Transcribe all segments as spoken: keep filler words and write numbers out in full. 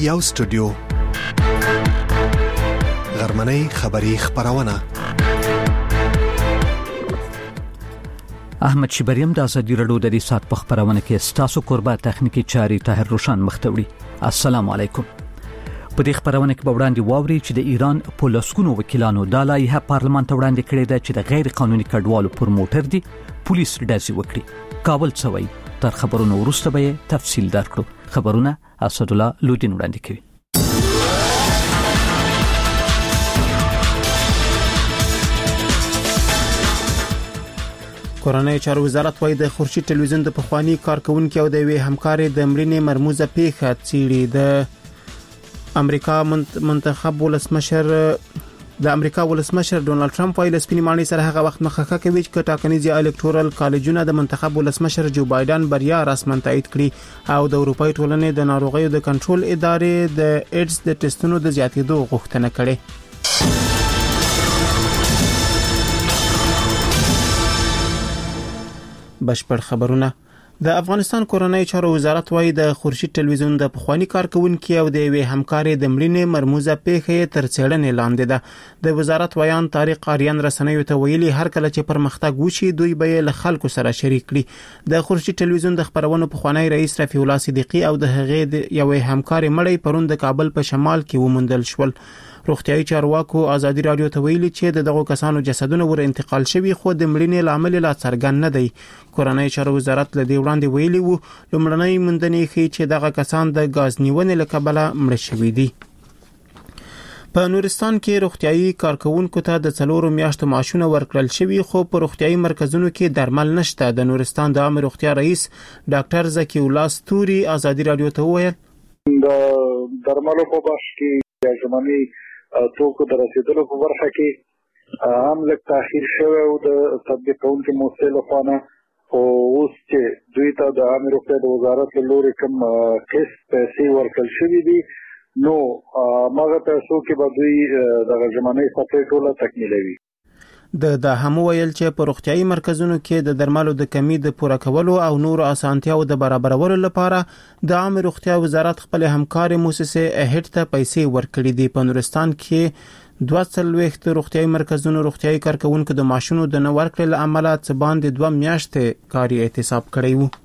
یو سټوډیو غرمنۍ خبری خبرونه احمد شبریم د ازادي رادیو د سات په خبرونه کې ستاسو قربا تخنیکی چاري طاهر روشن مختوړي. السلام علیکم. په دې خبرونه کې به وړاندې واوري چې د ایران پولیسونو وکیلانو د لایحه پارلمان ته وړاندې کړې ده چې د غیر قانوني کډوالو پر موټر دي پولیس ډزې وکړي. کابل څوي تر خبرونو وروسته به تفصیل درکړو. خبرونه اسد الله لودین وړاندې کوي. کورنۍ چارو وزارت وايي د خورشید ټلویزیون د پخوانی کارکونکو او د وی همکاري د مړینې مرموزه پیښه څیړي. د امریکا منتخب ولسمشر د امریکا ولسمشر ډونالد ټرمپ وايي د سپینې ماڼۍ سره هغه وخت مخه کوي چې ټاکنیز الکتورال کالجونه د منتخب ولسمشر جو بایدن بریا رسمن تایید کړي او د اروپای ټولنې د ناروغیو د کنټرول ادارې د ایډز د ټیسټونو د زیاتېدو غوښتنه کړې. بشپړ خبرونه. د افغانستان کورنۍ چارو وزارت وايي د خورشید ټلویزیون د پخوانی کارکونکو او د وی همکاري د مړینې مرموزه پیښه تر څېړنې لاندې ده. د وزارت ویان طارق آریان رسنیو ته ویلي هر کله چې پرمختګ وشي دوی به له خلکو سره شریک کړي. د خورشید ټلویزیون د خبرونو پخوانی رئیس رفیع الله صدیقی او د هغې د یو همکاري مړی پرون د کابل په شمال کې وموندل شول. روغتيایي چارواکو ازادي رادیو ته ویلي چې دغه کسانو جسدونه ور انتقال شوي خو د مړینې لامل لا څرګند نه دی. کورنۍ چارو وزارت له دې وړاندې ویلي وو لومړنۍ موندنې ښيي چې دغه کسان د غاز نیونې له کبله مړ شوي دي. په نورستان کې روغتيایي کارکونکو ته د څلورو میاشتو معاشونه ورکړل شوي خو په روغتيایي مرکزونو کې درمل نشته. د نورستان د عام روغتیا رئیس ډاکټر زکی الله ستوري ازادي رادیو ته وویل د درملو په بخش کې ژمنی توکو در رسیدلو په برخه کې هم لږ تاخیر شوی او د تطبیق کوونکو موسسې لخوا نه او اوس چې دوی ته د عامه روغتیا د وزارت له لوري کوم قسط پیسې ورکړل شوي دي نو ماغه پیسو کې به دوی د ژمنۍ صفحې ټوله تکمیلوي. د د هم ویل چې په روغتيایي مرکزونو کې د درملو د کمی د پوره کولو او نور اسانتیاو د برابرولو لپاره د عام روغتیا وزارت خپل همکاري مؤسسه اهډ ته پیسې ورکړي دي. په نورستان کې دوه څلوېښت روغتيایي مرکزونو روغتيایي کارکونکو د ماشونو د نو ورکړل عمله څه باندې دوه میاشتې کاري احتساب کړی وو.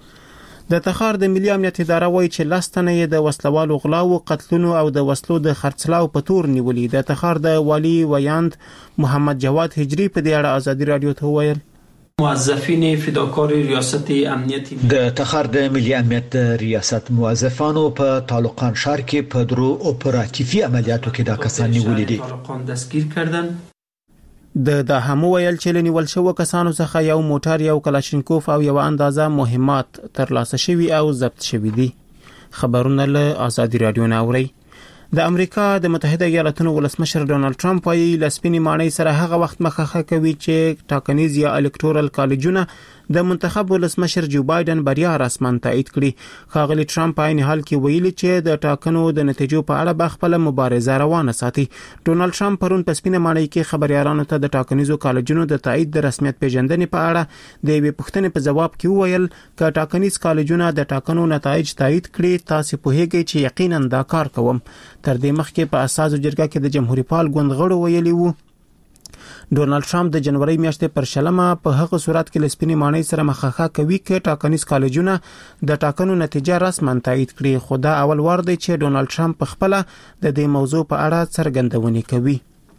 د تخار د ملي امنیت اداره وایي چې لاستنه یې د وسلوالو غلاو قتلونو او د وسلو د خرڅلاو په تور نیولې. د تخار د والی ویاند محمد جواد هجری په دې اړه ازادي رادیو ته وویل موظفین فداکار ریاست امنیت د تخار د ملي امنیت ریاست موظفانو په طالقان شهر کې په درو اپراتیفي عملیاتو کې د کسان نیولې دي. طالقان دستگیر کردن. د د هم ویل چې لنیول شو کسانو څخه یو موټر یو کلاشینکوف او یو اندازه مهمات ترلاسه شوي او ضبط شوي دي. خبرونه له ازادي رادیو نه اوري. د امریکا د متحده ایالاتونو ولسمشر ډونالد ټرمپ وايي لسپینې ماڼۍ سره هغه وخت مخه کوي چې ټاکنیز یا الکتورال کالجونه د منتخب ولسمشر جو بایدن بریا رسمن تایید کړي. ښاغلي ټرمپ په عین حال کې ویلي چې د ټاکنو د نتیجو په اړه به خپل مبارزه روانه ساتي. ډونالد ټرمپ پرون په سپینې ماڼۍ کې خبريالانو ته د ټاکنیزو کالجونو د تایید د رسمیت پیژندنې په اړه د یوې پوښتنې په جواب کې وویل چې ټاکنیز کالجونه د ټاکنو نتایج تایید کړي تاسو په هیګي چې یقینا دا کار کوم. تر دې مخکې په اساسو جرګه کې د جمهوریت پال ګوند غړو ویلي وو ډونالد ټرمپ د جنوري میاشتې پر شلمه په هغه صورت کې لسپینې ماڼۍ سره مخه کوي چې ټاکنیز کالجونه د ټاکنو نتیجه رسمن تایید کړي. خو دا اول وار دی چې ډونالد ټرمپ خپل د دې موضوع په اړه څرګندونه کوي.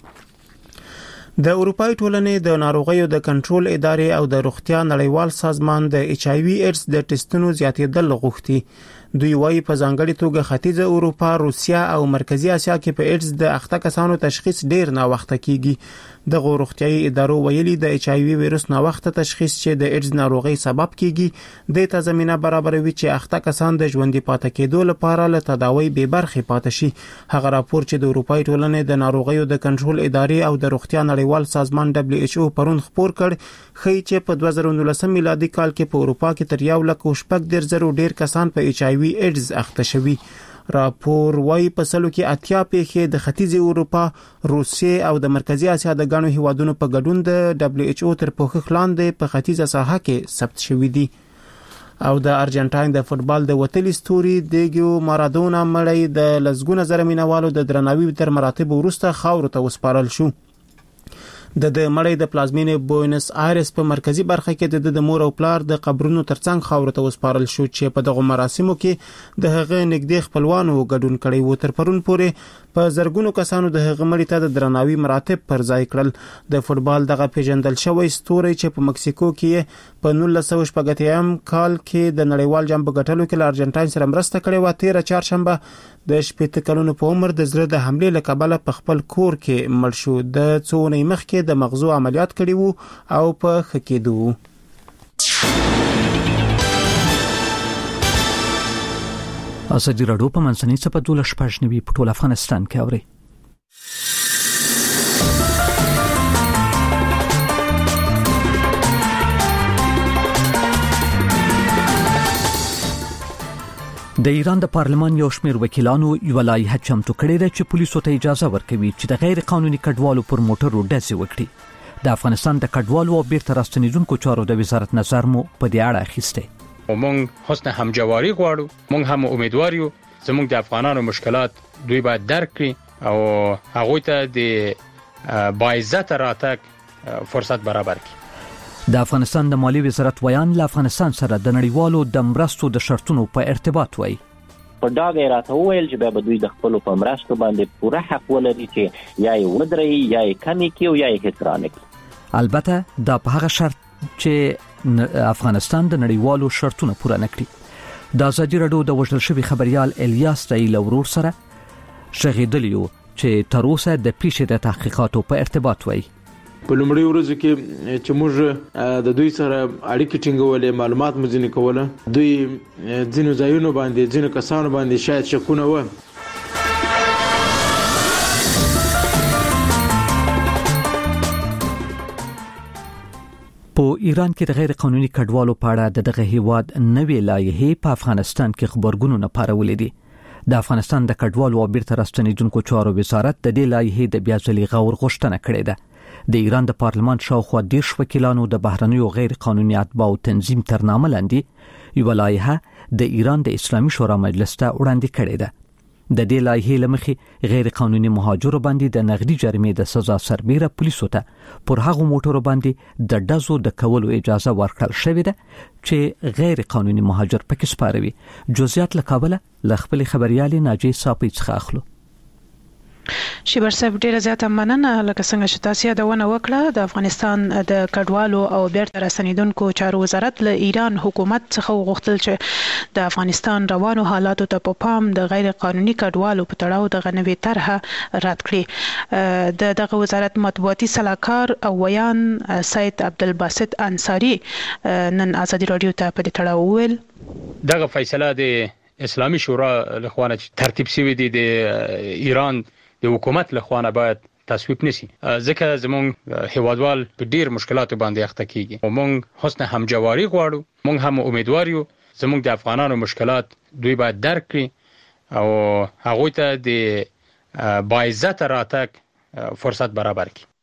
د اروپای ټولنې د ناروغیو د کنټرول ادارې او د روغتیا نړیوال سازمان د ایچ آی وی ایډز د ټیسټونو زیاتېدل غوښتي. دوی وايي په ځانګړي توګه ختیځه اروپا، روسیا او مرکزی اسیا کې په ایډز د اخته کسانو تشخیص ډیر نا وخته کیږي. د روغتیايي ادارو ویلي د ایچ آی وی وایرس نا وخته تشخیص چې د ایډز ناروغي سبب کیږي د ته زمينه برابروي چې اخته کسان د ژوندۍ پاتې کېدو لپاره له تداوی به برخه پاتې شي. هغه راپور چې د اروپای ټولنې د ناروغیو د کنټرول ادارې او د روغتیا نړیوال سازمان دبليو ایچ او پرون خبر کړ خي چې په دوه زره نولسم میلادي کال کې په اروپا کې تر یو لک شپږ ډیر زرو ډیر کسان په ایچ آی وی ایډز اخته شوي. راپور وايي په سلو کې اتیا پیښې د ختیځ اروپا، روسیې او د مرکزی اسیا د غنو هیوادونو په ګډون د دبليو ایچ او تر پوښښ لاندې په ختیځه ساحه کې ثبت شوې دي. او د ارجنټاین د فوتبال د وتلي ستوري دیګو مارادونا مړی د لزګونه زره مینوالو د درناوي تر مراتب وروسته خاورو ته وسپارل شو. د د مړی د پلازمینې بوینس آیرس په مرکزی برخه کې د د مور او پلار د قبرونو ترڅنګ خاورو ته وسپارل شو چې په دغه مراسمو کې د هغه نږدې خپلوانو ګډون کړي وو. تر پرون پورې په زرګونو کسانو د هغه مړی ته د درناوي مراتب پر ځای کړل. د فوتبال دغه پیژندل شوی ستوري چې په مکسیکو کې په نولس سوه شپږ اتیا کال کې د نړیوال جام په ګټلو کې له ارجنټاین سره مرسته کړې و. تیر چهارشنبه د شپږ کلونو په عمر د زړه د حمله له کبله په خپل کور کې مړ شو. د څو اونۍ مخکې د مغزو عملیات کړی وو او په ښه کېدو وو. ازادي راډیو په منځنۍ صفحه دوله شپږ نوي په ټول افغانستان کې اوري. د ایران د پارلمان یو شمېر وکیلانو یو لایحه چمتو کړې ده چې پولیسو ته اجازه ورکوي چې د غیر قانوني کډوالو پر موټرو ډزې وکړي. د افغانستان د کډوالو او بیرته راستنیدونکو چارو د وزارت نظر مو په دې اړه اخیسته. موږ حسن همجواری غواړو، موږ هم امیدوار یو زموږ د افغانانو مشکلات دوی باید درک کړي او هغه ته د باعزت راتګ فرصت برابر کړي. د افغانستان د مالی وزارت ویان له افغانستان سره د نړیوالو د مرستو د شرطونو په ارتباط وایي. په ډاګه راته وویل چې به دوی د خپل په مرستو باندې پوره حق ولري چې یا یې ودري یا یې کمی کړي او یا یې هیڅ رانه کړي. البته دا په هغه شرط چې افغانستان د نړیوالو شرطونه پوره نه کړي. د ازادي راډیو د وژل شوي خبريال الیاس دایل ورور سره شهیدلیو چې تر اوسه د پیښې د تحقیقاتو په ارتباط وایي. په لومړي ورځو کې چې موږ د دوی سره اړیکې ټینګولې، معلومات مو ځینې کوله، دوی ځینو ځایونو باندې ځینو کسانو باندې شاید شکونه و. په ایران کې د غیر قانوني کډوالو په اړه د دغه هیواد نوې لایحې په افغانستان کې خبرګونونه پارولې دي. د افغانستان د کډوالو او بیرته راستنیدونکو چارو وزارت د دې لایحې د بیا ځلې غور غوښتنه کړې ده. د ایران د پارلمان شاوخوا دیرش وکیلانو د بهرنیو غیر قانوني اتباعو تنظیم تر نامه لاندې یو لایحه د ایران د اسلامي شورا مجلس ته وړاندې کړې ده. د دې لایحې لمخې غیر قانوني مهاجرو باندې د نغدي جریمې د سزا سربیره پولیسو ته پر هغه موټرو باندې د ډزو د کولو اجازه ورکړل شوې ده چې غیر قانوني مهاجر پکې سپاروي. جزئیات له کابل له خپل خبريالي ناجی صاحب څخه اخلو. شیبر صاحب ډیره زیاته مننه. لکه څنګه چې تاسو یادونه وکړه، د افغانستان د کډوالو او بیرته راستنیدونکو چارو وزارت له ایران حکومت څخه وغوښتل چې د افغانستان روانو حالاتو ته په پام د غیر قانوني کډوالو په تړاو د غنوي طرحه رد کړي. د دغه وزارت مطبوعاتي سلاکار او ویان سید عبدالباسط انصاری نن ازادي رادیو ته په دې تړاو ویل دغه فیصله د اسلامي شورا لخوا ترتیب شوی دی د ایران د حکومت لخوا باید تصویب نشي، ځکه زموږ هیوادوال په ډیر مشکلاتو باندې اخته کیږي او موږ حسن همجواری غواړو، موږ هم امیدوار یو زموږ د افغانانو مشکلات دوی باید درک کړي او هغه ته د باعزت راتګ فرصت برابر کړي.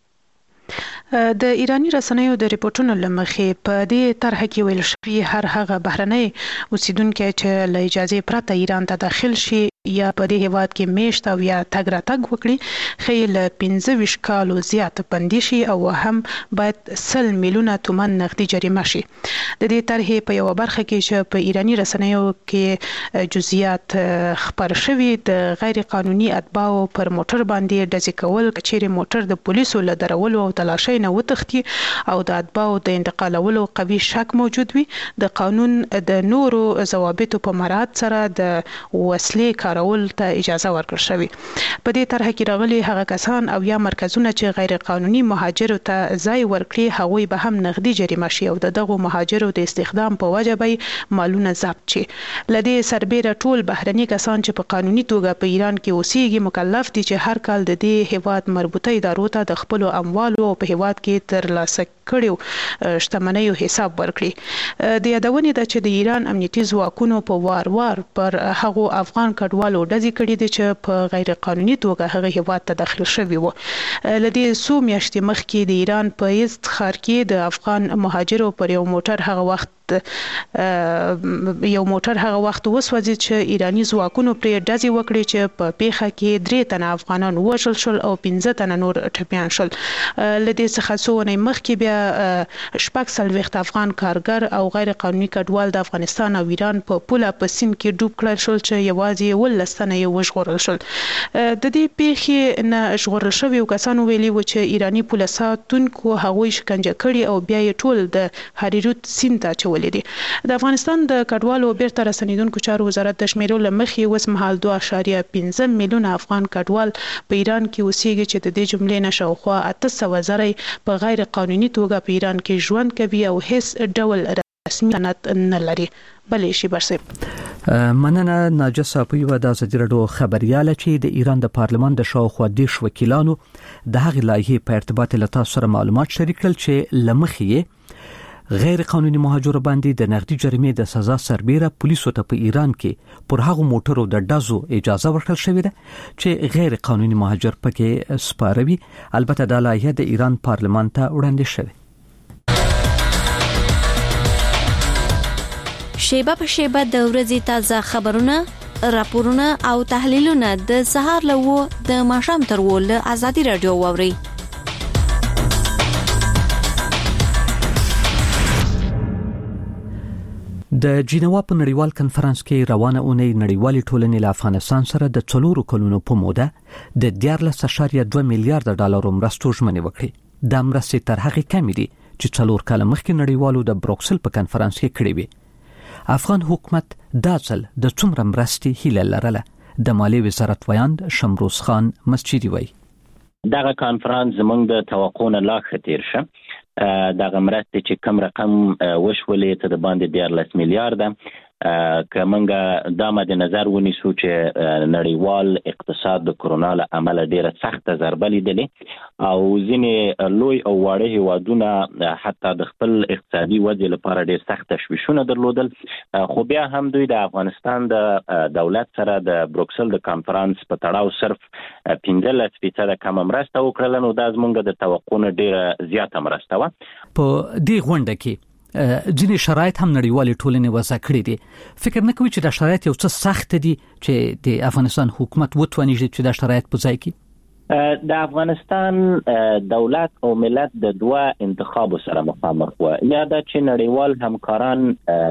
د ایرانی رسنیو د ریپورتونو لمخې په دې طرح کې ویل شوی هر هغه بهرنۍ اوسیدونکو چې له اجازه پرته ایران ته داخل شي یا په دې هیواد کې میشت او یا تګ راتګ وکړي خیل پنځه ویشت کالو زیات بندي شي او هم باید سل میلیونه تومان نقدي جریمه شي. د دې طرحې په یو برخه کې چې په ایرانی رسنیو کې جزئیات خبر شوي د غیر قانوني اتباعو پر موټر باندې ډزې کول، کچېرې موټر د پولیسو له درولو او تلاشۍ نه وتښتي او د اتباعو د انتقالولو قوي شک موجود وي، د قانون د نورو ضوابطو په مراعات سره د وسلې کارول ته اجازه ورکړل شوې. په دې طرح کې راغلي هغه کسان او یا مرکزونه چې غیر قانوني مهاجرو ته ځای ورکړي هغوی به هم نقدي جریمه شي او د دغو مهاجرو د استخدام په وجه به مالونه ضبط شي. له دې سربیره ټول بهرني کسان چې په قانوني توګه په ایران کې اوسېږي مکلف دي چې هر کال د دې هیواد مربوطه ادارو ته د خپلو اموالو او په هیواد کې ترلاسه کړیو شتمنیو حساب ورکړي. د یادونې ده چې د ایران امنیتي ځواکونو په وار وار پر هغو افغان کډوالو ډزې کړي دي چې په غیر قانوني توګه هغه هیواد ته داخل شوي وو. له دې څو میاشتې مخکې د ایران په یزد ښار کې د افغان مهاجرو پر یو موټر هغه وخت وخت یو موټر هغه وخت وسوځي چې ایرانی ځواکونو پر ډزې وکړي چې په پیښه کې درې تنه افغانان وژل شول او پنځه تنه نور ټپیان شول. لدې څخه څو ونې مخکې بیا شپږ څلوېښت افغان کارګر او غیر قانوني کډوال د افغانستان او ایران په پوله په سیند کې ډوب کړل شول چې یوازې یولس تنه یې وژغورل شل. د دې پیښې نه ژغورل شوي کسانو ویلي و چې ایرانی پوله ساتونکو هغوی شکنجه کړي او بیا یې ټول د هریروت سیند ته اچولي دي. د افغانستان د کډوالو بیرته راستنېدونکو چارو وزارت د شمیرو له مخې اوس مهال دوه اعشاریه پنځه میلیونه افغان کډوال په ایران کې اوسېږي چې د دې جملې نه شاوخوا اته سوه زره په غیر قانوني توګه په ایران کې ژوند کوي او هیڅ ډول رسمي سند نه لري. بلې شي برسه مننه ناجس اپوی و د ازادي راډیو خبرياله چې د ایران د پارلمان د شاوخوا دیش وکیلانو د هغې لایحې په ارتباط له تاسو سره معلومات شریک کړل چې لمخې غیر قانوني مهاجر باندې د نقدي جریمې د سزا سربیره پولیسو ته په ایران کې پر هغه موټرو د ډزو اجازه ورکړل شوې ده چې غیر قانوني مهاجر پکې سپاروي. البته د لایحه د ایران پارلمان ته وړاندې شوه. شیبه په شیبه د ورځې تازه خبرونه، راپورونه او تحلیلونه د سهار له و د ماښام تر و له ازادي راډیو واوري. د جنیوا په نړیوال کنفرانس کې روانه اونۍ نړیوالې ټولنې له افغانستان سره د څلورو کلونو په موده د دیارلس اعشاریه دوه میلیارډ ډالرو مرستو ژمنې وکړې. دا مرستې تر هغې کمې دي چې څلور کاله مخکې نړیوالو د بروکسل په کنفرانس کې کړې وې. افغان حکومت دا ځل د څومره مرستې هیله لرله؟ د مالیې وزارت ویاند شمروز خان مسجدي وایي دغه کانفرنس زموږ د توقع نه لا ښه تیر شه. دغه مرستې چې کم رقم وشولې ته د باندې دیارلس میلیارډه که موږ دا مد نظر ونیسو چې نړیوال اقتصاد د کرونا له امله ډیره سخته ضربه لیدلې او ځینې لوی او واړه هیوادونه حتی د خپل اقتصادي ودې لپاره ډیر سخت تشویشونه درلودل، خو بیا هم دوی د افغانستان د دولت سره د بروکسل د کانفرنس په تړاو صرف پنځلس فیصده کم مرسته وکړله. نو دا زموږ د توقع نه ډیره زیاته مرسته وه. په دې غونډه کې ځینې شرایط هم نړیوالې ټولنې وضع کړي دي. فکر نه کوي چې دا شرایط یو څه سخت دي چې د افغانستان حکومت وتواني چې دا شرایط په ځای کې؟ د افغانستان دولت او ملت د دوه انتخابو سره مخامخ و. یا دا چې نړیوال همکاران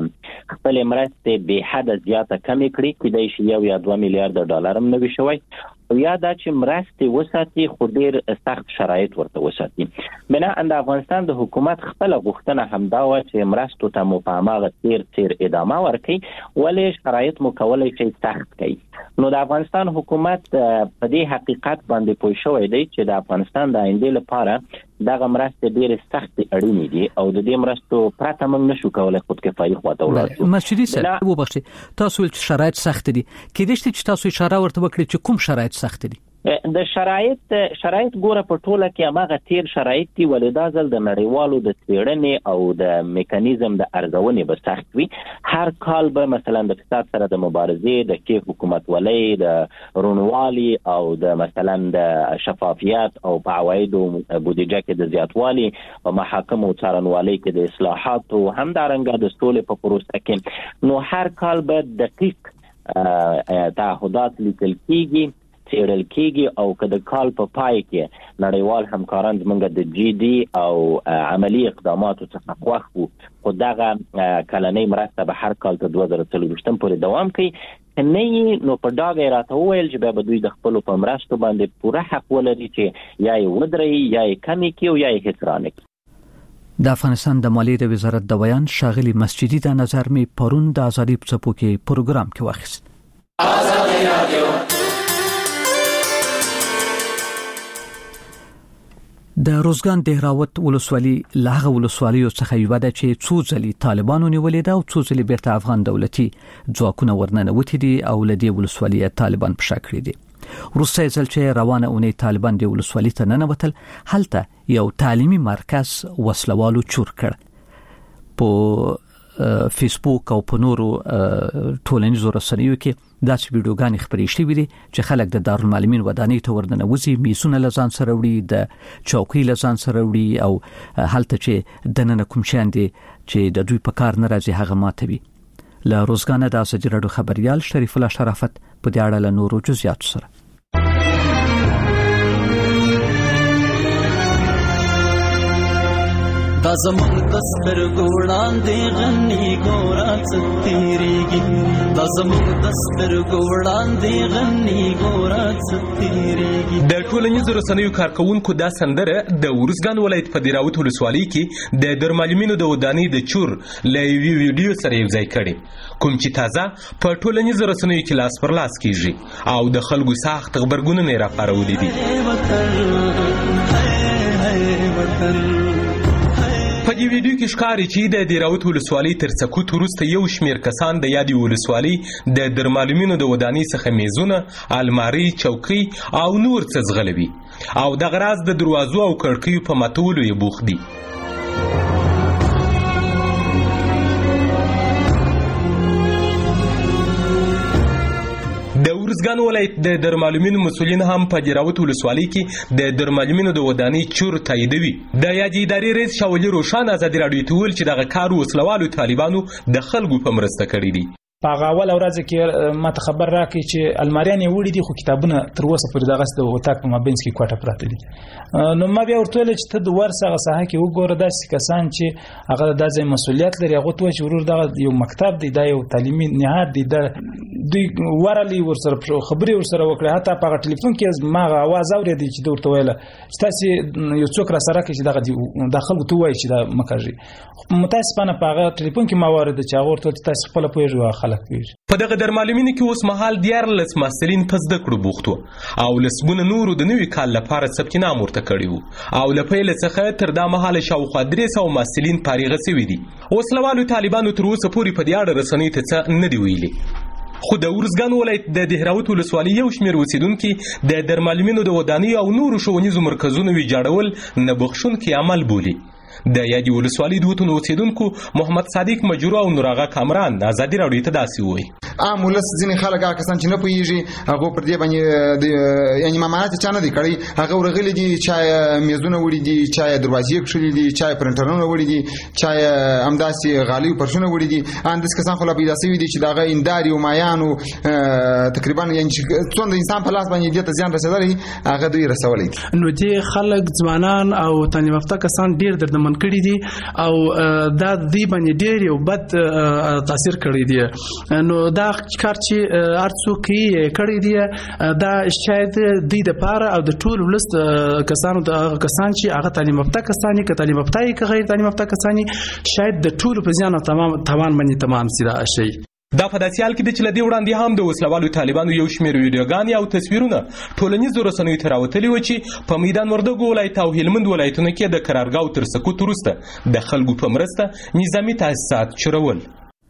خپل مرستې به حد زیاته کمې کړي، کېدای شي یو یا دوه میلیارډ ډالر هم نه وي شوی، او یا دا چې مرستې وساتي خو ډیر سخت شرایط ورته وساتي. بنا د افغانستان د حکومت خپل غوښتنه همدا و چې مرستو ته مو په هماغه تیر تیر ادامه ورکړي، ولې شرایط مو کولی شي سخت کړي. نو د افغانستان حکومت په دې حقیقت باندې پوه شوی دی چې د افغانستان د آینده لپاره دغه مرستې ډېرې سختې اړینې دي او د دې مرستو پرته موږ نشو کولی خودکفایي خواته ولاړ شو. مسجدي صاحب وبخښئ، تاسو ویل چې شرایط سخت دي، کېدای شي چې تاسو اشاره ورته وکړئ چې کوم شرایط سخت دي؟ د شرایط شرایط ګوره په ټوله کې هماغه تیر شرایط دي، ولې دا ځل د نړیوالو د څېړنې او د میکانیزم د ارزونې به سخت وي. هر کال به مثلا د فساد سره د مبارزې، د کې حکومتولۍ، د رونوالي او د مثلا د شفافیت او په عوایدو بودیجه کې د زیاتوالي او محاکمو څارنوالۍ کې د اصلاحاتو، همدارنګه د سولې په پروسه کې، نو هر کال به دقیق تعهدات لیکل کېږي، څېړل کېږي، او که د کال په پای کې نړیوال همکاران زموږ د جی ډي او عملی اقداماتو څخه خوښ وو، خو دغه کلنۍ مرسته به هر کال تر دوه زره څلوېښتم پورې دوام کوي. نه یې نو په ډاګه یې راته وویل چې بیا به دوی د خپلو په مرستو باندې پوره حق ولري چې یا یې ودروي، یا یې کمې کړي، او یا یې هېڅ رانه کړي. د افغانستان د مالیې د وزارت د بیان ښاغلي مسجدي دا نظر مې پرون د ازادي په څپو کې پروګرام کې واخیست. ازادي راډیو د روزګان دهراوت ولسوالي له ولسوالیو څخه یو ده چې څو ځلې طالبانو نیولې ده او څو ځلې بیرته افغان دولتي ځواکونه ورننوتي دي او له دې ولسوالۍ طالبان په شا کړي دي. وروسته ځل چې روانه اونۍ طالبان د ولسوالۍ ته ننوتل، هلته یو تعلیمي مرکز وسلوالو چور کړ. په فیسبوک او په نورو ټولنیزو رسنیو کې داسې ویډیوګانې خپرې شوې دي چې خلک د دارالمعلمین ودانۍ ته ورننوځي، میسونه له ځان سره وړي، د چوکۍ له ځان سره وړي او هلته چې دننه کوم شیان دي چې د دوی په کار نه راځي هغه ماتوي. له روزګانه د ازادي راډیو خبريال شریف الله شرافت په دې اړه له نورو جزئیاتو سره. دا زمونږ د سترګو وړاندې غني ګوره څه تېرېږي، دا زمونږ د سترګو وړاندې غني ګوره څه تېرېږي. د ټولنیزو رسنیو کارکونکو دا سندره د ورزګان ولایت په دیراوت ولسوالۍ کې د دارالمعلمینو د ودانۍ د چور له یوې ویډیو سره یو ځای کړي، کوم چې تازه په ټولنیزو رسنیو کې لاس پر لاس کیږي او د خلکو سخت غبرګونونه یې راپارولي دي. په دې ویډیو کې ښکاري چې د دیراوت ولسوالۍ تر سکوت وروسته یو شمېر کسان د یادې ولسوالۍ د دارالمعلمینو د ودانۍ څخه میزونه، المارۍ، چوکۍ او نور څه ځغلوي او دغه راز د دروازو او کړکیو په ماتولو یې بوخت دي. د ورزګان ولایت د دارالمعلمینو مسؤلین هم په دیراوت ولسوالۍ کې د دارالمعلمینو د ودانۍ چور تاییدوي. د یادې ادارې رئیس شاه ولي روشان ازادي راډیو ته ویل چې دغه کار وسلوالو طالبانو د خلکو په مرسته کړی دی. په هغه اول ورځ کې ما ته خبر راکړي چې الماریان یې وړي دي خو کتابونه تر اوسه پورې دغه د وتاک په مابینځ کې کوټه پراته دي. نو ما بیا ورته ویل چې ته د ورسغه ساحه کې وګوره داسې کسان چې هغه د ځای مسؤلیت لري، هغه ته چې ورور دغه یو مکتب دی، دا یو تعلیمي نهاد دی، د دوی ورالي ورسره خبرې ورسره وکړي. حتی په ټلیفون کې ما आवाज اورېدی چې ورته ویل چې تاسو یو څوک را سره کې چې دغه د خلکو ته وایي چې دا مکاږي. متاسفانه په هغه ټلیفون کې ما واورېد چې هغه ورته تاسو خپل پوهیږئ خلک پیژ. په دغه دارالمعلمینو کې اوس مهال دیارلس محصلین په زده کړو بوخت وو او لسګونه نورو د نوي کال لپاره ثبت نام ورته کړي وو او له پیل څخه تر دا مهاله شاوخوا درې سوه محصلین فارغه شوي دي. وسلوالو طالبانو تر اوسه پورې په دې اړه رسنیو ته څه نه دي ویلي. خو د ورزګان ولایت د دهراوت ولسوالۍ یو شمېر اوسیدونکي د دارالمعلمینو د ودانۍ او نورو ښوونیزو مرکزونو ویجاړول نه بخښونکی عمل بولي. د یادې ولسوالۍ د وطن اوسیدونکو محمد صادق مجرو او نوراغه کامران آزادي راډیو ته داسې وایي. عام ولس ځینې خلک هغه کسان چې نه پوهېږي هغه پر دې باندې یعنې مامانات یې چا نه دي کړی، هغه ورغلي دي، چا یې میزونه وړي دي، چا یې دروازې کښلي دي، چا یې پرنټرونه وړي دي، چا یې همداسې غالۍ او فرشونه وړي دي. انداسې کسان خو لا پیدا شوي دي چې د هغه هندارې او مایانو تقریبا یعنې چې څومره د انسان په لاس باندې دې ته زیان رسېدلی هغه دوی رسولی دي. نو دې خلک ځوانان او تعلیم یافته کسان ډېر دردمن کړي دي او دا دوی باندې ډېر یو بد تاثیر کړی دی. نو دا کار چې هر څوک یې کړی دی دا شاید دوی دپاره او د ټول ولس کسانو د کسان چې هغه تعلیم یافته کسان یې که تعلیم یافته یې که غیر تعلیم یافته کسان یې شاید د ټولو په زیان او تمام توان باندې تمام سي دا شی. دا په داسې حال کې دی چې له دې وړاندې هم د وسلوالو طالبانو یو شمېر ویډیوګانې او تصویرونه ټولنیزو رسنیو ته راوتلي وو چې په میدان وردګو ولایت او هلمند ولایتونو کې د قرارګاو تر سقوط وروسته د خلکو په مرسته نظامي تاسیسات چورول.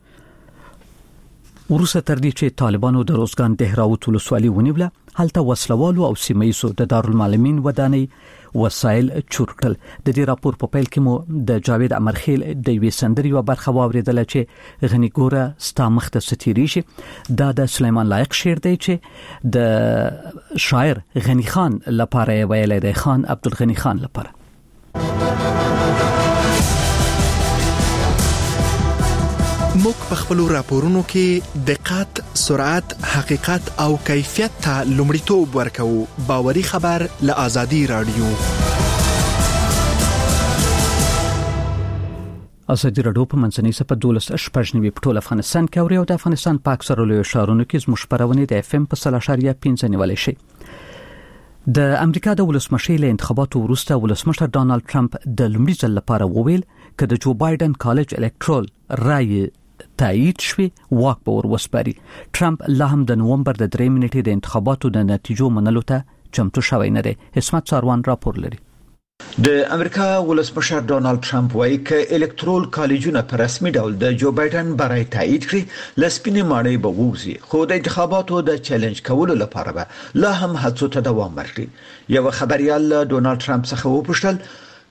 وروسته تر دې چې طالبانو د روزګان دهراوت ولسوالۍ ونیوله، هلته وسلوالو او سیمه‌ییزو د دارالمعلمین ودانۍ وسایل چور کړل. د دې راپور په پیل کې مو د جاوید امرخیل د یوې سندرې یوه برخه واورېدله چې غني ګوره ستا مخ ته څه تېرېږي. دا د سلیمان لایق شعر دی چې د شاعر غني خان لپاره یې ویلی دی، خان عبدالغني خان لپاره. موږ په خپل راپورونو کې دقت، سرعت، حقیقت او کیفیت ته لومړیتوب ورکوو. باوري خبر له آزادي راډیو. آزادي راډیو په منځنۍ صفحه دولس شپږ نوي په ټول افغانستان کې اوري او د افغانستان په اکثرو لویو ښارونو کې زموږ خپرونې د اف ام په سل اشاریه پنځه نیولی شي. د امریکا د ولسمشۍ له انتخاباتو وروسته ولسمشر ډانلډ ټرمپ د لومړي ځل لپاره وویل که د جو بایدن کالج الکترال رای تایید شوی واک به ور وسپاري. ټرمپ لا هم د نومبر د درې منټې د انتخاباتو د نتیجو منلو ته چمتو شوی نه دی. اسمت ساروان راپور لري. د امریکا ولسمشر ډانلډ ټرمپ وایي چې الکترال کالجونه په رسمي ډول د جو بایدن برای تایید کړي لسپینې ماڼۍ به ووځي، خو د انتخاباتو د چیلنج کولو لپاره به لا هم هڅو ته دوام ورکړي. یو خبريال ډونالد ټرمپ څخه وپوښتل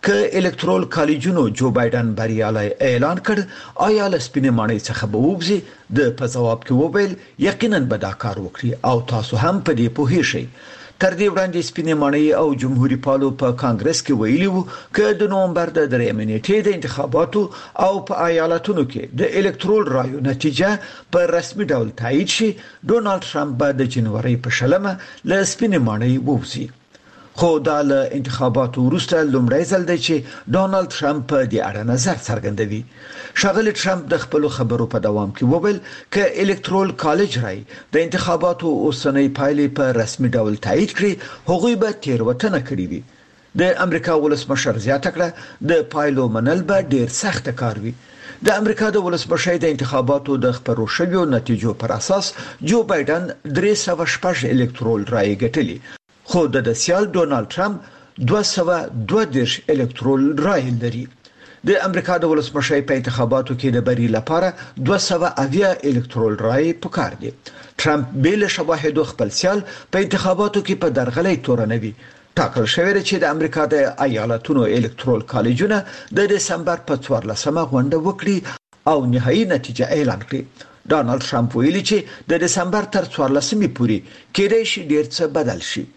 ک الکترول کالجونو جو بایدن بریالي اعلان کړ آیا لسپینې ماڼۍ څخه به وګزي د په جواب کې وویل یقینا به دا کار وکړي او تاسو هم په دې پوهیږئ. تر دې وړاندې سپینې ماڼۍ او جمهوریت پالو په کانګرس کې ویلي وو چې د نومبر د درېمې نیټې د انتخاباتو او په ایالتونو کې د الکترول رایو نتیجه په رسمي ډول تایید شي ډونالد ټرمپ به د جنوري په شلمه له سپینې ماڼۍ ووځي. خو دا له انتخاباتو وروسته لومړی ځل دی چې ډونالد ټرمپ په دې اړه نظر څرګندوي. ښاغلی ټرمپ د خپل خبرو په دوام کې وویل چې الکترول کالج رای د انتخاباتو اوسنۍ پایلې په رسمي ډول تایید کړي هغوی به تیروتنه کړې وي. د امریکا ولسمشر زیاته کړه د پایلو منل به ډیر سخت کار وي. د امریکا د ولسمشر د انتخاباتو د خبرو شویو نتیجو پر اساس جو بایدن درې سوه شپږ الکترول رای ګټلي خو د سیال ډونالد ټرمپ دوه سوه دوه دېرش الکترول رای لري. د امریکا د ولسمشر په انتخاباتو کې د بری لپاره دوه سوه اویا الکترول رای پکار دي. ټرمپ بیل شواهد خپل سیال په انتخاباتو کې په درغلۍ تورنوي. ټاکل شوی دی چې د امریکا د ایالتونو الکترول کالجونه د دسمبر په څوارلسمه غونډه وکړي او نهایي نتیجه اعلان کړي. ډونالد ټرمپ ویلي چې د دسمبر تر څوارلسمې پورې کېدای شي ډیر څه بدل شي.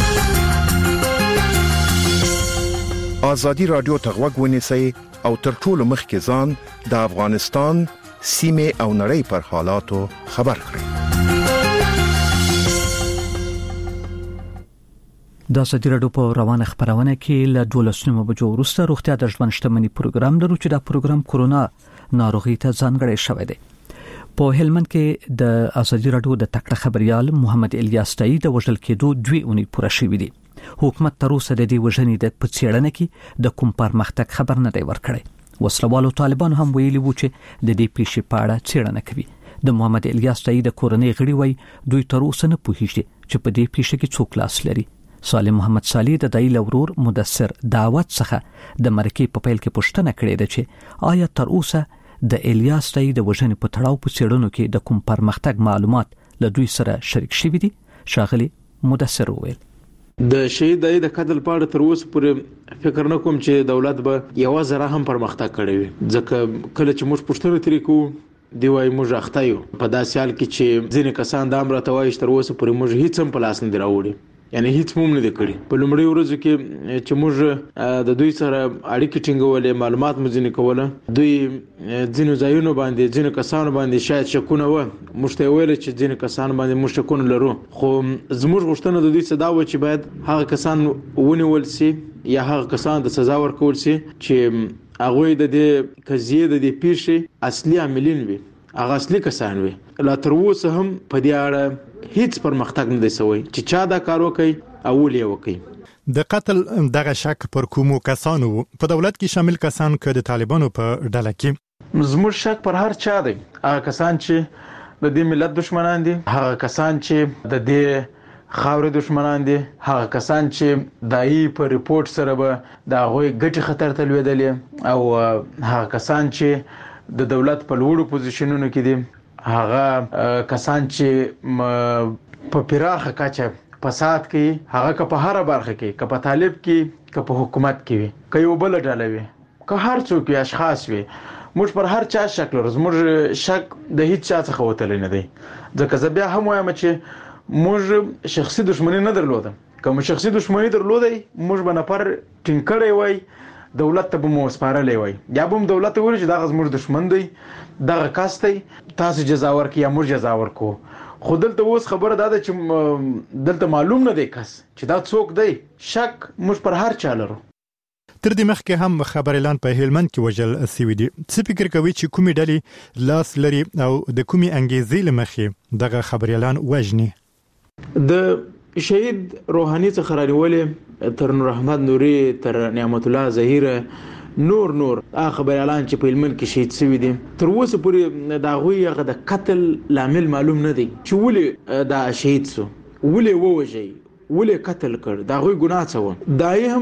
آزادی رادیو ته غوږ ونیسئ او تر ټولو مخکې ځان د افغانستان سیمه او نړۍ پر حالاتو خبر کړئ. د آزادی رادیو په روانه خبرونه کې له دولسمه بجو وروسته روغتیا د ژوند شتمنۍ پروګرام لرو چې دا پروګرام کورونا ناروغي ته ځانګړی شوی دی. په هلمند کې د آزادی رادیو د تکړه خبريال محمد الیاس تایی د وژل کېدو دوی اونۍ پوره شوې دي. حکومت تر اوسه د دې وژنې د پڅېړنې کې د کوم پرمختګ خبر نه دی ورکړی. وسلوالو طالبان هم ویلي وو چې د دې پیښې په اړه څېړنه کوي. د محمد الیاس تایی د کورنۍ غړي وای دوی تر اوسه نه پوهیږي چې په دې پیښه کې څوک لاس لري. سالم محمد صالح د دای لورور مدثر دعوت څخه د مرکې په پیل کې پوښتنه کړې ده چې آیا تر اوسه د الیاس تایی د وژنې په تړاو په څېړنو کې د کوم پرمختګ معلومات له دوی سره شریک شوي دي. ښاغلی مدثر وویل د شهید دای د قتل په اړه تر اوسه پورې فکر نه کوم چې دولت به یو ذره هم پرمختګ کړی وي ځکه کله چې موږ پوښتنه ترې کوو دی وای موږ اخته یو په داسې حال کې چې ځینې کسان د امر ته وایي تر اوسه پورې موږ هیڅ هم په لاس نه دراوړي یعنی هیڅ موږ نه دی کړی. په لومړي ورځو کې چې موږ د دوی سره اړیکې ټینګولې معلومات مو ځینې کوله دوی ځینو ځایونو باندې ځینو کسانو باندې شاید شکونه و موږ ته ویل چې ځینو کسان باندې موږ شکونه لرو خو زموږ غوښتنه د دوی څخه دا و چې باید هغه کسان ونیول شي یا هغه کسان د سزا ورکول شي چې هغه د دې قضیې د دې پیښې اصلي عاملین وي هغه اصلي کسان وي. لا تر اوسه هم په دې اړه هیڅ پرمختګ نه دی شوی چې چا دا کار وکړي او ولې وکړي. د قتل دغه شک پر کومو کسانو په دولت کې شامل کسان که د طالبانو په ډله کې زموږ شک پر هر چا دی. هغه کسان چې د دې ملت دشمنان دي هغه کسان چې د دې خاورې دشمنان دي هغه کسان چې دایي په ریپورت سره به د هغوی ګټې خطر ته لوېدلې او هغه کسان چې د دولت په لوړو پوزیشنونو کې دي هغه کسان چې په پراخه کچه فساد کوي هغه که په هر برخه کې که په طالب کې که په حکومت کې وي که یو بل ډله وي که هر څوک وي اشخاص وي موږ پر هر چا شک لرو. زموږ شک د هیڅ چا څخه وتلی نه دی ځکه زه بیا هم وایم چې موږ شخصي دښمني نه درلوده. که موږ شخصي دښمني درلودی موږ به نفر ټینګ کړی وای دولت ته به مو سپارلی وای یا به هم دولت ته ویل چې دغه زموږ دښمن دی دغه کس دی تاسو جزا ورکړئ یا موږ جزا ورکو. خو دلته اوس خبره دا ده چې دلته معلوم نه دی کس چې دا څوک دی. شک موږ پر هر چا لرو. تر دې مخکې هم خبر اعلان په هلمند کې وژل سوي دي. څه فکر کوي چې کومې ډلې لاس لري او د کومې انګیزې له مخې دغه خبر اعلان وژني؟ د شهید روحاني څخه رانیولې تر نور احمد نوري تر نعمت الله ظهیره نور نور هغه خبر اعلان چې په هلمند کې شهید شوي دي تر اوسه پورې د هغوی هغه د قتل لامل معلوم نه دی چې ولې دا شهید شو ولې ووژئ ولې قتل کړ د هغوی ګناه څه وه. دا یې هم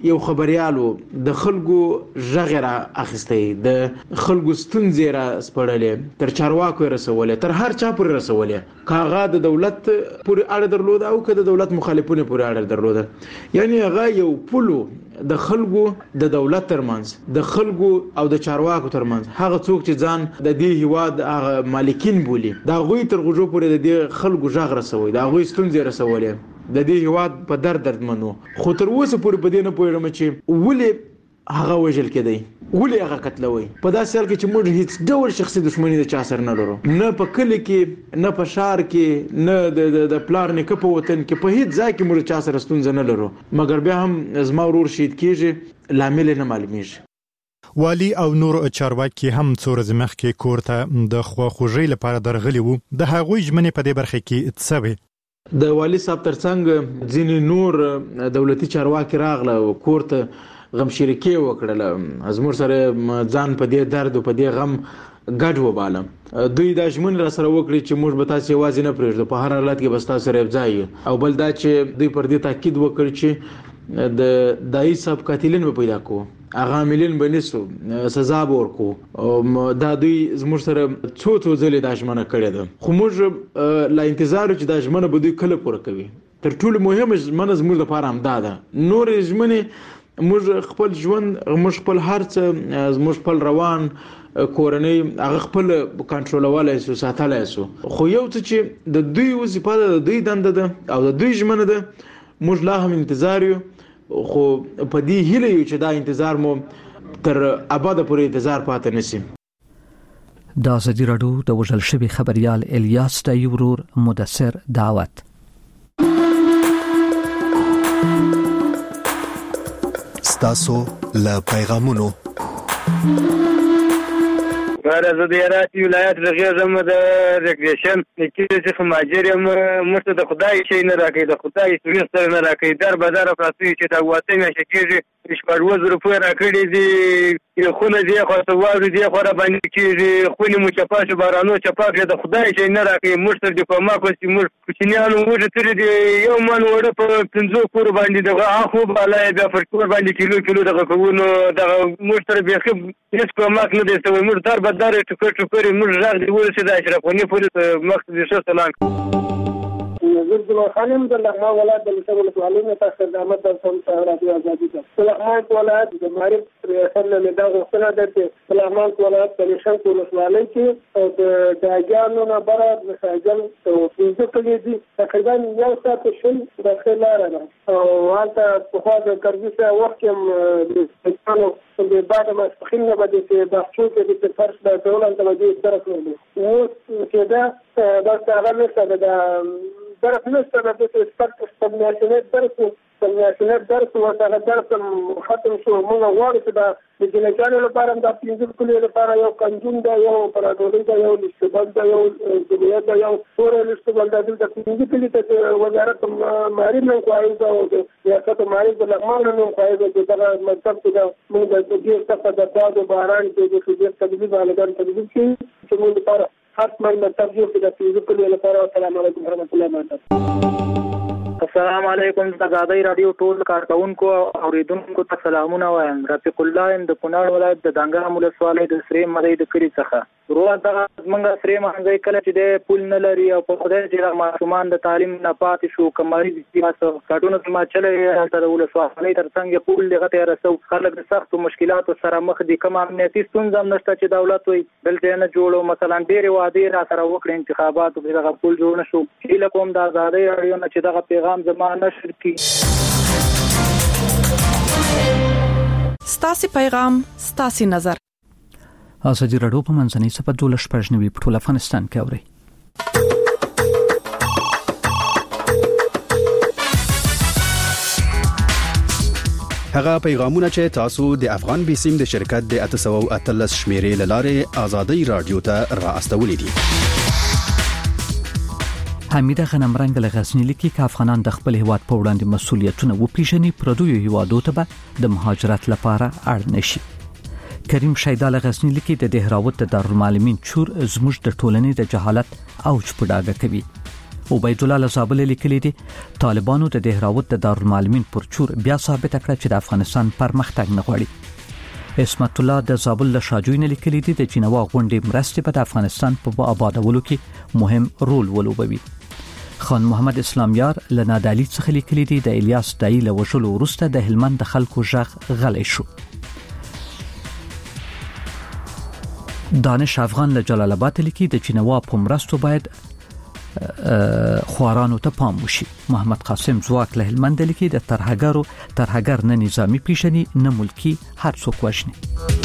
یو خبريالو د خلکو ژغره اخیستې د خلکو ستونزې را سپړلې تر چارواکو رسولې تر هر چا پورې رسولې کاغه د دولت پورې اړه درلوده او که د دولت مخالفونه پورې اړه درلوده یعنی هغه یو پلو د خلکو د دولت ترمنځ د خلکو او د چارواکو ترمنځ هغه څوک چې ځان د دې هیواد هغه مالکین بولی دا غوي تر غوجو پورې د دې خلکو ژغ رسوي دا غوي ستونزې رسولې د دې هیواد په درد درد منو خو تر اوسه پورې په دې نه پوهیږم چې ولې هغه وژل کېدی ولې هغه قتلوي په داسې حال کې چې موږ هیڅ ډول شخصي دښمني د چا سره نه لرو نه په کلی کې نه په شهر کې نه د پلار نیکه په وطن کې په هیڅ ځای کې موږ چا سره ستونزه نه لرو مګر بیا هم زما ورور شهید کېږي لامل نه معلومیږي والی او نور چارواکي هم څو ورځې مخکې کور ته د خواخوږۍ لپاره درغلي وو د هغوی ژمنې په دې برخه کې څه وې د والی صاحب ترڅنګ ځینې نور دولتي چارواکي راغله کور ته غم شریکي وکړله زموږ سره ځان په دې درد او په دې غم ګډ وباله دوی دا ژمن را سره وکړي چې موږ به تاسو یوازې نه پرېږدو په هر حالت کې به تاسو سره ځای او بل دا چې دوی پر دې تاکید وکړ چې د دای صاحب قاتلین به پیدا کوو هغه عاملین به نسو سزا به ورکو دا دوی زموږ سره څو څو ځلې دا ژمنه کړې ده خو موږ لا انتظار چې دا ژمنه به دوی کله پوره کوي تر ټولو مهمه ژمنه زموږ لپاره همدا ده نور ژمنې موږ خپل ژوند موږ خپل هر څه موږ خپل روان کورنۍ هغه خپل کنټرولولای شو ساتلای شو خو یو څه چې د دوی وظیفه ده د دوی دنده ده او د دوی ژمنه ده موږ لا هم انتظار یو خو په دې هیله یو چې دا انتظار مو تر اباده پورې انتظار پاتې نشي د ازادي راډیو د وژل شوی خبريال الیاس تایورور مدثر دعوت ستاسو له پیغامونو زه د هرات ولایت رغېږم د ریکریشن کې چې ماجر یم موږ د خدای شي نه راکې د خدای سوي سره نه راکې در بدر پراسي چې دا واته مې کېږي شپږ روپۍ راکړي دي خونه دي خو سوار دي خو را باندې کېږي خوني مو چپاش بارانو چپاک د خدای شي نه راکې موږ تر دې په ما کو چې موږ کوچنیانو موږ تر دې یو من وړه په پنځو کور باندې دغه اخو بالای بیا پر کور باندې کیلو کیلو دغه کوونو دغه موږ تر به هیڅ کومک نه دي سوي موږ در بدر ټکر ټکر موږ راغ دی ورسې د اشرفونی پولیس مقصد شه سلام زرد الخالم د لغما ولایت د لسبل سوالین تاسو د احمد د سم راځي ازادي د لغما ولایت د معرفت ریاست له دا غوښتنه ده چې لغما ولایت د لشن کول سوالین کې د داګانو نه بره د ساجل او فیزو کې دي تقریبا یو ساعت شل د خلاره نه او حالت په خوا د کرزیسه وخت هم د څانو د بعد ما خلنه بده چې بحثو کې د فرش د دولت توجه سره کوي او چې دا دا څنګه نشته د درس نشته د سپک سپمناشنت درس سپمناشنت درس او هغه درس ختم شو موږ غواړو چې دا د جنګانو لپاره د پنځه کلیو لپاره یو قانون دا یو پرادوري دا یو لستبل دا یو جمعیت دا یو ټول لستبل دا د پنځه کلیو ته وزارت مالی نن کوي دا د ریاست مالی د لغمان نن کوي دا د مکتب ته موږ د دې څخه د باد باران کې د فزیک تدریس باندې تدریس کوي چې موږ لپاره حتما مکتب جوړ کړي د فزیک کلیو لپاره السلام علیکم ورحمۃ اللہ وبرکاتہ السلام علیکم د ازادي رادیو ټول کارکونکو او اوریدونکو ته سلامونه وایم رفیق الله د کونړ ولایت د دانګام ولسوالۍ د سری مدې د کلی څخه روز د منګه سری مانځي کله چې د پول نه لري او په خدای چې د ماشومان د تعلیم نه پاتې شو کمري د سیاسو کارټونو ما چلې تر ولسوالۍ ترڅنګ پول لغه ته رسو خلک د سخت مشکلاتو سره مخ دي کوم امنیتي ستونزې هم نشته چې دولت وي دلته نه جوړو مثلا ډېر وعده را سره وکړي انتخابات او دغه پول جوړ نشو چې کوم د ازادي رادیو نه چې دغه پیغام زمانه نشر کی ستاسي پیغام ستاسي نظر ازادي راډیو په منځنۍ صفحه دولس پښنوي په ټول افغانستان کې اوري هغه پیغامونه چې تاسو د افغان بیسیم د شرکت د اتسو اتلس شمیرې لاره ازادي رادیو ته را استولې دي حمیده غنمرنګ له غزنی لیکي چې افغانان د خپل هیواد په وړاندې مسولیتونه وپیژني پردوی هیوادو ته د مهاجرت لپاره اړ نشي کریم شیدا له غزنی لیکي د دهراوت د دارالمعلمین چور زموږ د ټولنې د جهالت اوج په ډاګه کوي عبید الله لزابل لیکلی دی طالبانو د دهراوت د دارالمعلمین پر چور بیا ثابت کړ چې د افغانستان پرمختګ نه غواړي. اسمت الله د زابل له شاجوین لیکلی دی د جنوا غونډې مرستې په افغانستان په آبادولو کې مهم رول ولوبوي. خان محمد اسلامیار له نادعلی څخه لیکلی دی د الیاس دای له وشلو وروسته د هلمند د خلکو ژغ غلی شو. دانش افغان له جلال آباد لیکي د جنوا په مرستو باید خوارانو ته پام وشي. محمد قاسم زواک له هلمند لیکي د ترهګرو ترهګر نه نظامی پیشنی نه ملکی هر څوک وژني.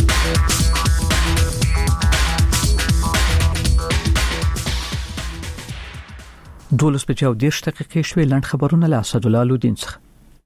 دولس بجو دیرش دقیقې شوې. لاند خبرونه له اسد الله لودین څخه.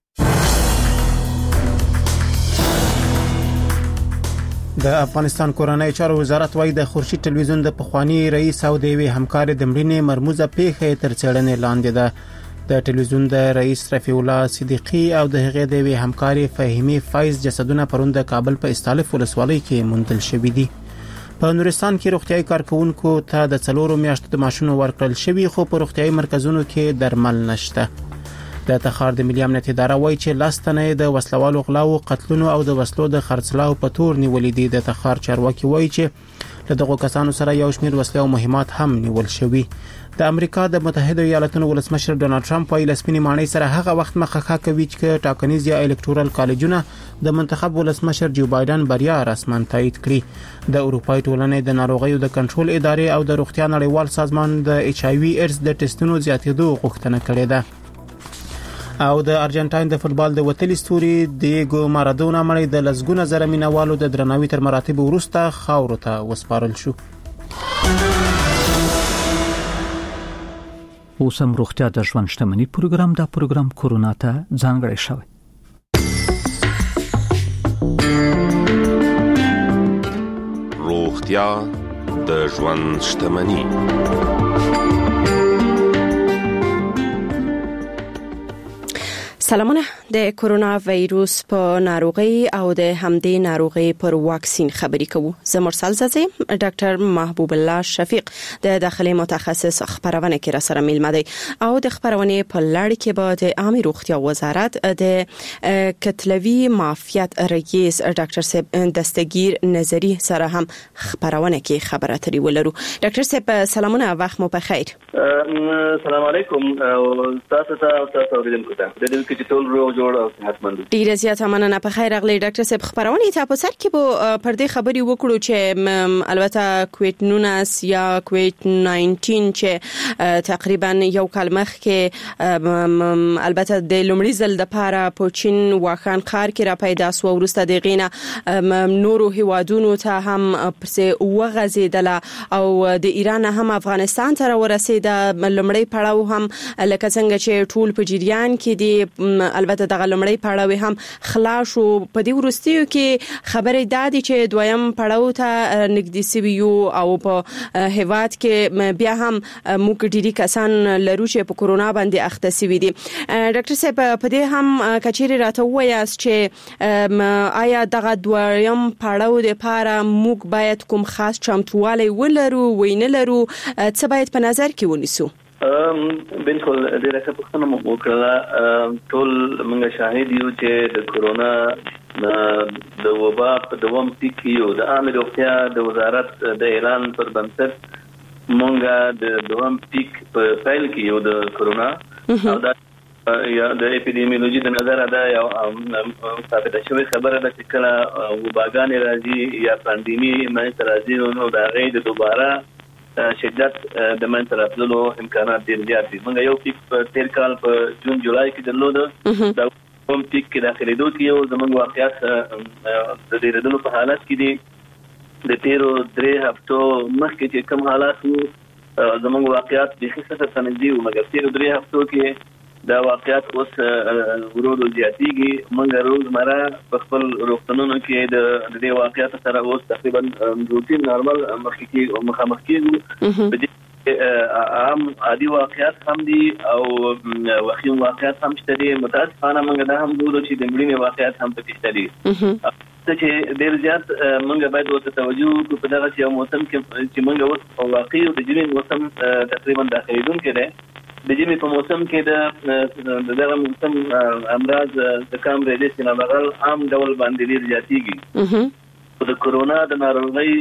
د افغانستان کورنۍ چارو وزارت وايي د خورشید ټلویزیون د پخوانی رئیس او د وی همکار د مړینې مرموزه پیښه تر څېړنې لاندې ده. د ټلویزیون د رئیس رفیع الله صدیقی او د هغې د وی همکاري فهیمي فایز جسدونه پروند د کابل په استالف ولسوالۍ کې موندل شوي دي. په نورستان کې روغتيایي کارکونکو ته د څلورو میاشتو د معاشونو ورکړل شوي، خو په روغتيایي مرکزونو کې درمل نشته. د تخار د ملي امنیت اداره وایي چې لاستنې د وسلوالو غلاو، قتلونو او د وسلو د خرڅلاو په تور نیولې دي. د تخار چارواکي وایي چې له دغو کسانو سره یو شمېر وسلې او مهمات هم نیول شوي. د امریکا د متحده ایالاتونو ولسمشر ډونالد ټرمپ وايي لسپینې ماڼۍ سره هغه وخت مخه کوي چې ټاکنیز یا الکتورال کالجونه د منتخب ولسمشر جو بایدن بریا رسماً تایید کړي. د اروپای ټولنې د ناروغیو د کنټرول ادارې او د روغتیا نړیوال سازمان د ایچ آی وی ایډز د ټیسټونو زیاتېدو غوښتنه کړې ده. او د ارجنټاین د فوتبال د وتلي ستوري دیګو مارادونا مړی د لسګونه زره مینوالو د درناوي تر مراتب وروسته خاورو ته وسپارل شو. اوسم روغتیا د ژوند شتمنۍ پروګرام دا پروګرام کورونا ته ځانګړی شوی. روغتیا د ژوند شتمنۍ. سلامونه. د کورونا وایروس په ناروغي او د همدې ناروغي پر واکسین خبرې کوو. زه مرسل زازي ډاکټر محبوب الله شفیق د داخلي متخصص خبرونه کې را سره میلمه دی او د خبرونه په لړ کې به د عامه روغتیا وزارت د کتلوي معافیت رئیس ډاکټر صاحب دستگیر نظری سره هم خبرونه کې خبرې اترې ولرو. ډاکټر صاحب سلامونه، وخت مو په خیر. السلام علیکم او تاسو ته او تاسو اوریدونکو ته د دې کې ټول روغ جوړ او صحتمند. ډیره زیاته مننه. په خیر اغلی ډاکټر صاحب، خبرونه ته په سر کې به پر دې خبرې وکړو چې البته کووید نولس یا کووید ناینټین چې تقریبا یو کال مخکې البته د لومړي ځل د پاره په چین واخان ښار کې را پیدا سو، ورسته د غینه نورو هیوادونو ته هم پرسه وغځیدله او د ایران هم افغانستان ته ورسېده. لومړی پړاو هم لکه څنګه چې ټول په جریان کې دی، البته د لومړی پړاو هم خلاص شو. په دې ورستیو کې خبرې دادي چې دویم پړاو ته نږدې سوي او په هیواد کې بیا هم موږ ډیری کسان لرو چې په کورونا باندې اخته سوي دي. ډاکټر صاحب، په دې هم کچېری راته وایاست چې آیا دغه دویم پړاو لپاره موږ باید کوم خاص چمتووالی ولرو وینه لرو، څه باید په نظر کې ونیسو؟ بالکل ډیره ښه پوښتنه مو وکړه. ټول موږ شاهد یو چې د کورونا د وبا په دوام پیک یو د عامه روغتیا د وزارت د اعلان پر بنسټ موږ د دوام پیک په فایل کې یو د کورونا او دا یا د اپیډیمیولوژي د نظر دا یو ثابته شوی خبره ده چې کله وباګانې راځي یا پاندیمي منځ راځي نو دا غي د دوباره شدت د منځ راتلو امکانات ډیر زیات دي. موږ یو پیک په تیر کال په جون جولای کې درلود. دا کوم پیک کې داخلي دوی یو زموږ واقعیت د دې ردلو په حالت کې دي. د تیرو درې هفتو مخکې چې کوم حالات وو زموږ واقعیت د خصوصا سنجي او مګر تیرو درې هفتو کې دا واقعیت اوس ورودو زیاتېږي. موږ روزمره په خپل روغتونونو کې د دې واقعیت سره اوس تقریبا روټین نارمل مخکې کې مخامخ کېږو. په دې عام عادي واقعیت هم دي او وخیم واقعیت هم شته دي. متاسفانه موږ دا هم ګورو چې د مړینې واقعیت هم پکې شته دي. څه چې ډېر زیات موږ باید ورته توجه وکړو په دغه یو موسم کې چې موږ اوس واقعي د جنین موسم تقریبا داخليدونکي دی د جمی په موسم کې د دغه موسم امراض د کام ریډیس نه بغل عام ډول باندې ډیر زیاتېږي. د کورونا د ناروغۍ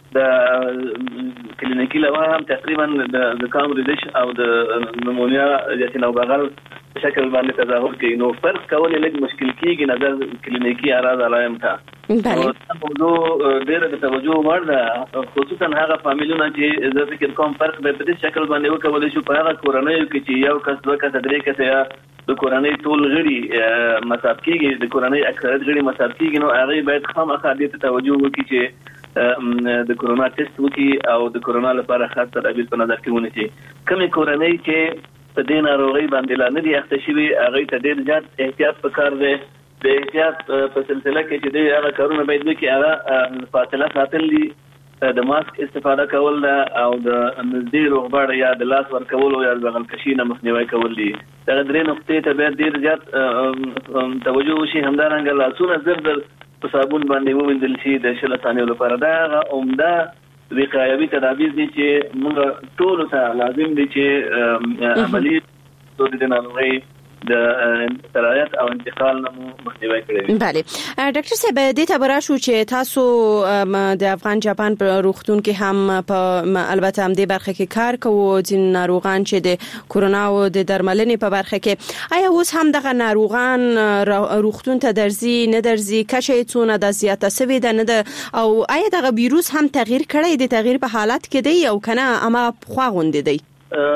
د کلینیکي لوا هم تقریبا د کام ریډیس او د نمونیا چې نو بغل په شکل باندې تظاهر کوي. نو فرق کول لږ مشکل کیږي نظر کلینیکي اعراض علایم ته. بله موضوع ډیره د توجه وړ ده، خصوصا هغه فامیلونه چې زه فکر کوم فرق به په دې شکل باندې وکولی شو په هغه کورنیو کې چې یو کس دوه کسه درې کسه یا د کورنۍ ټول غړي مصاب کیږي، د کورنۍ اکثریت غړي مصاب کیږي، نو هغه باید خامخا دې ته توجه وکړي چې د کورونا ټیسټ وکړي او د کورونا لپاره خاص تدابیر په نظر کې ونیسي. کومې کورنۍ چې په دې ناروغۍ باندې لا نه دي اخته شوي هغوی ته ډېر زیات احتیاط پکار دی. د احتیاط په سلسله کې چې دی هغه کارونه باید وکړي، هغه فاصله ساتل دي، د ماسک استفاده کول ده او د نږدې روغبړ یا د لاس ورکولو یا د بغل کشي نه مخنیوی کول دي. دغه درې نقطې ته باید ډېر زیات توجه وشي. همدارنګه لاسونه زر زر په صابون باندې ووینځل شي د شل ثانیو لپاره. دا هغه عمده وقایوي تدابیر دي چې موږ ټولو ته لازم دي چې عملي د ناروغۍ د سرایت او انتقال نه مخنیوي کړی. بله ډاکټر صاحب دې ته براشو چې تاسو د افغان جاپان په روغتون کې هم په البته هم دې برخه کې کار کوو، ځین ناروغان چې د کورونا او د درملنې په برخه کې، آیا اوس هم دغه ناروغان روغتون ته درځي نه درځي؟ کچه څونه د زیاته سوي ده نه ده؟ او آیا دغه ویروس هم تغییر کړی دی، تغییر په حالت کې دی او کنه اما خوا غوندې دی؟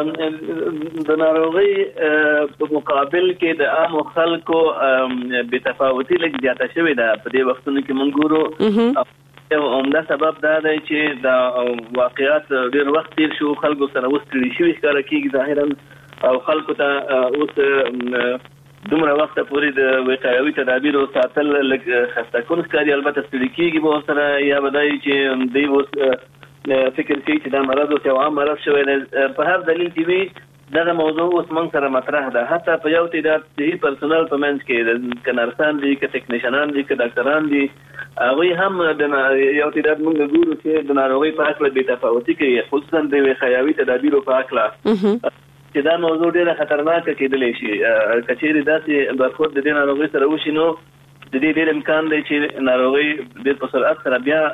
د ناروغۍ په مقابل کې د عام خلکو بې تفاوتي لږ زیاته شوې ده په دې وختونو کې موږ ګورو. یو عمده سبب دا دی چې د واقعیت ډېر وخت تېر شو، خلکو سره اوس ستړي شوي ښکاره کېږي ظاهرا، او خلکو ته اوس دومره وخته پورې د وقایوي تدابیرو ساتل لږ خسته کن ښکاري. البته ستړي کېږي به ورسره، یا به دا چې دوی اوس فکر کوي چې دا مرض اوس یو عام مرض شوی دی. په هر دلیل چې وي دغه موضوع اوس موږ سره مطرح ده، حتی په یو تعداد صحي پرسونل په منځ کې که نرسان دي که ټکنیشنان دي که ډاکټران دي، هغوی هم د یو تعداد موږ ګورو چې د ناروغۍ په هکله بې تفاوتي کوي، خصوصا د وقایوي تدابیرو په هکله چې دا موضوع ډېره خطرناکه کېدلی شي. که چېرې داسې برخورد د دې ناروغۍ سره وشي نو د دې ډېر امکان دی چې ناروغۍ ډېر په سرعت سره بیا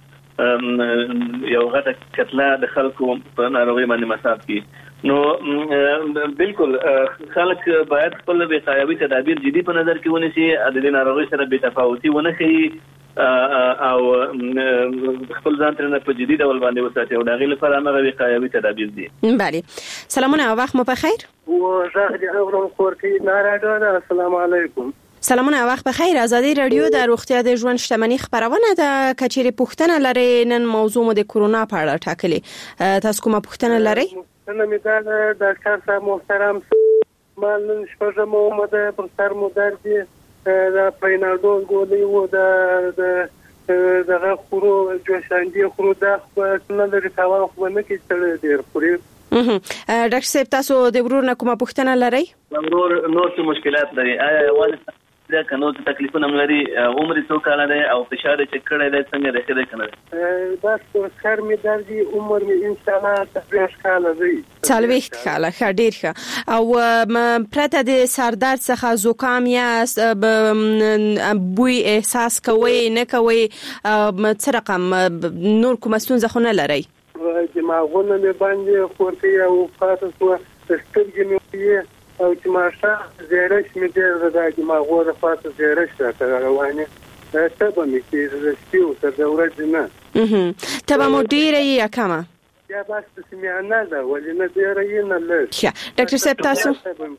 یو غټه کتله د خلکو په ناروغۍ باندې مصاب کی. نو بالکل خلک باید خپل وقایوي تدابیر جدي په نظر کې ونیسي، د دې ناروغۍ سره بې تفاوتي ونه ښیي او خپل ځان ترنه په جدي ډول باندې وساتي، او د هغې لپاره همغه وقایوي تدابیر دي. بله سلامونه، وخت مو بخیر. وغږ دې اورم کورتي ناراډو. السلام علیکم. سلامونه، وخت بخیر. آزادی رادیو د روغتیا د ژوند شتمنۍ خبرونه ده. کچېرې پوښتنه لرئ، نن موضوع مو د کورونا په اړه ټاکلې، تاسو کومه پوښتنه لرئ؟ پوښتنه مې دا ده ډاکټر صاحب محترم، ما نن شپږمه ومه ده، پر سر مو درد دی، د پیناډول ګولۍ و د دغه خورو جوشاندې خورو، دا خو نه لري تاوان خو به نه کوي، ستړی ډېر خوري. ډاکټر صاحب تاسو د ورور نه کومه پوښتنه لرئ؟ ورور نور څه مشکلات لري؟ آیا یوازې دا کنو څه تکلیفونه لري؟ عمر څو کاله دی او فشار یې چک کړی دی څنګه دی ښه دی که نه دی؟ بس سر مې درد دی، عمر مې انشاءالله څلوېښت کاله دی. څلوېښت کاله، ښه ډېر ښه. او پرته د سر درد څخه زکام یاست، بوی احساس کوئ نه کوئ، څه رقم نور کومه ستونزه خو نه لرئ؟ دماغونه مې باندې خورتي او پاته شوه، سترګې مې ویې او چې ماښام زیرش مې ډېر د دماغو د پاته زیرش راته روانې، تبه مې کېږي د شپې ورته د ورځې نه. تبه مو ډېره یې یا کمه؟ یا بس داسې میانه ده، ولې نه ډېره یې نه لږ. ښه ډاکټر صاحب تاسو؟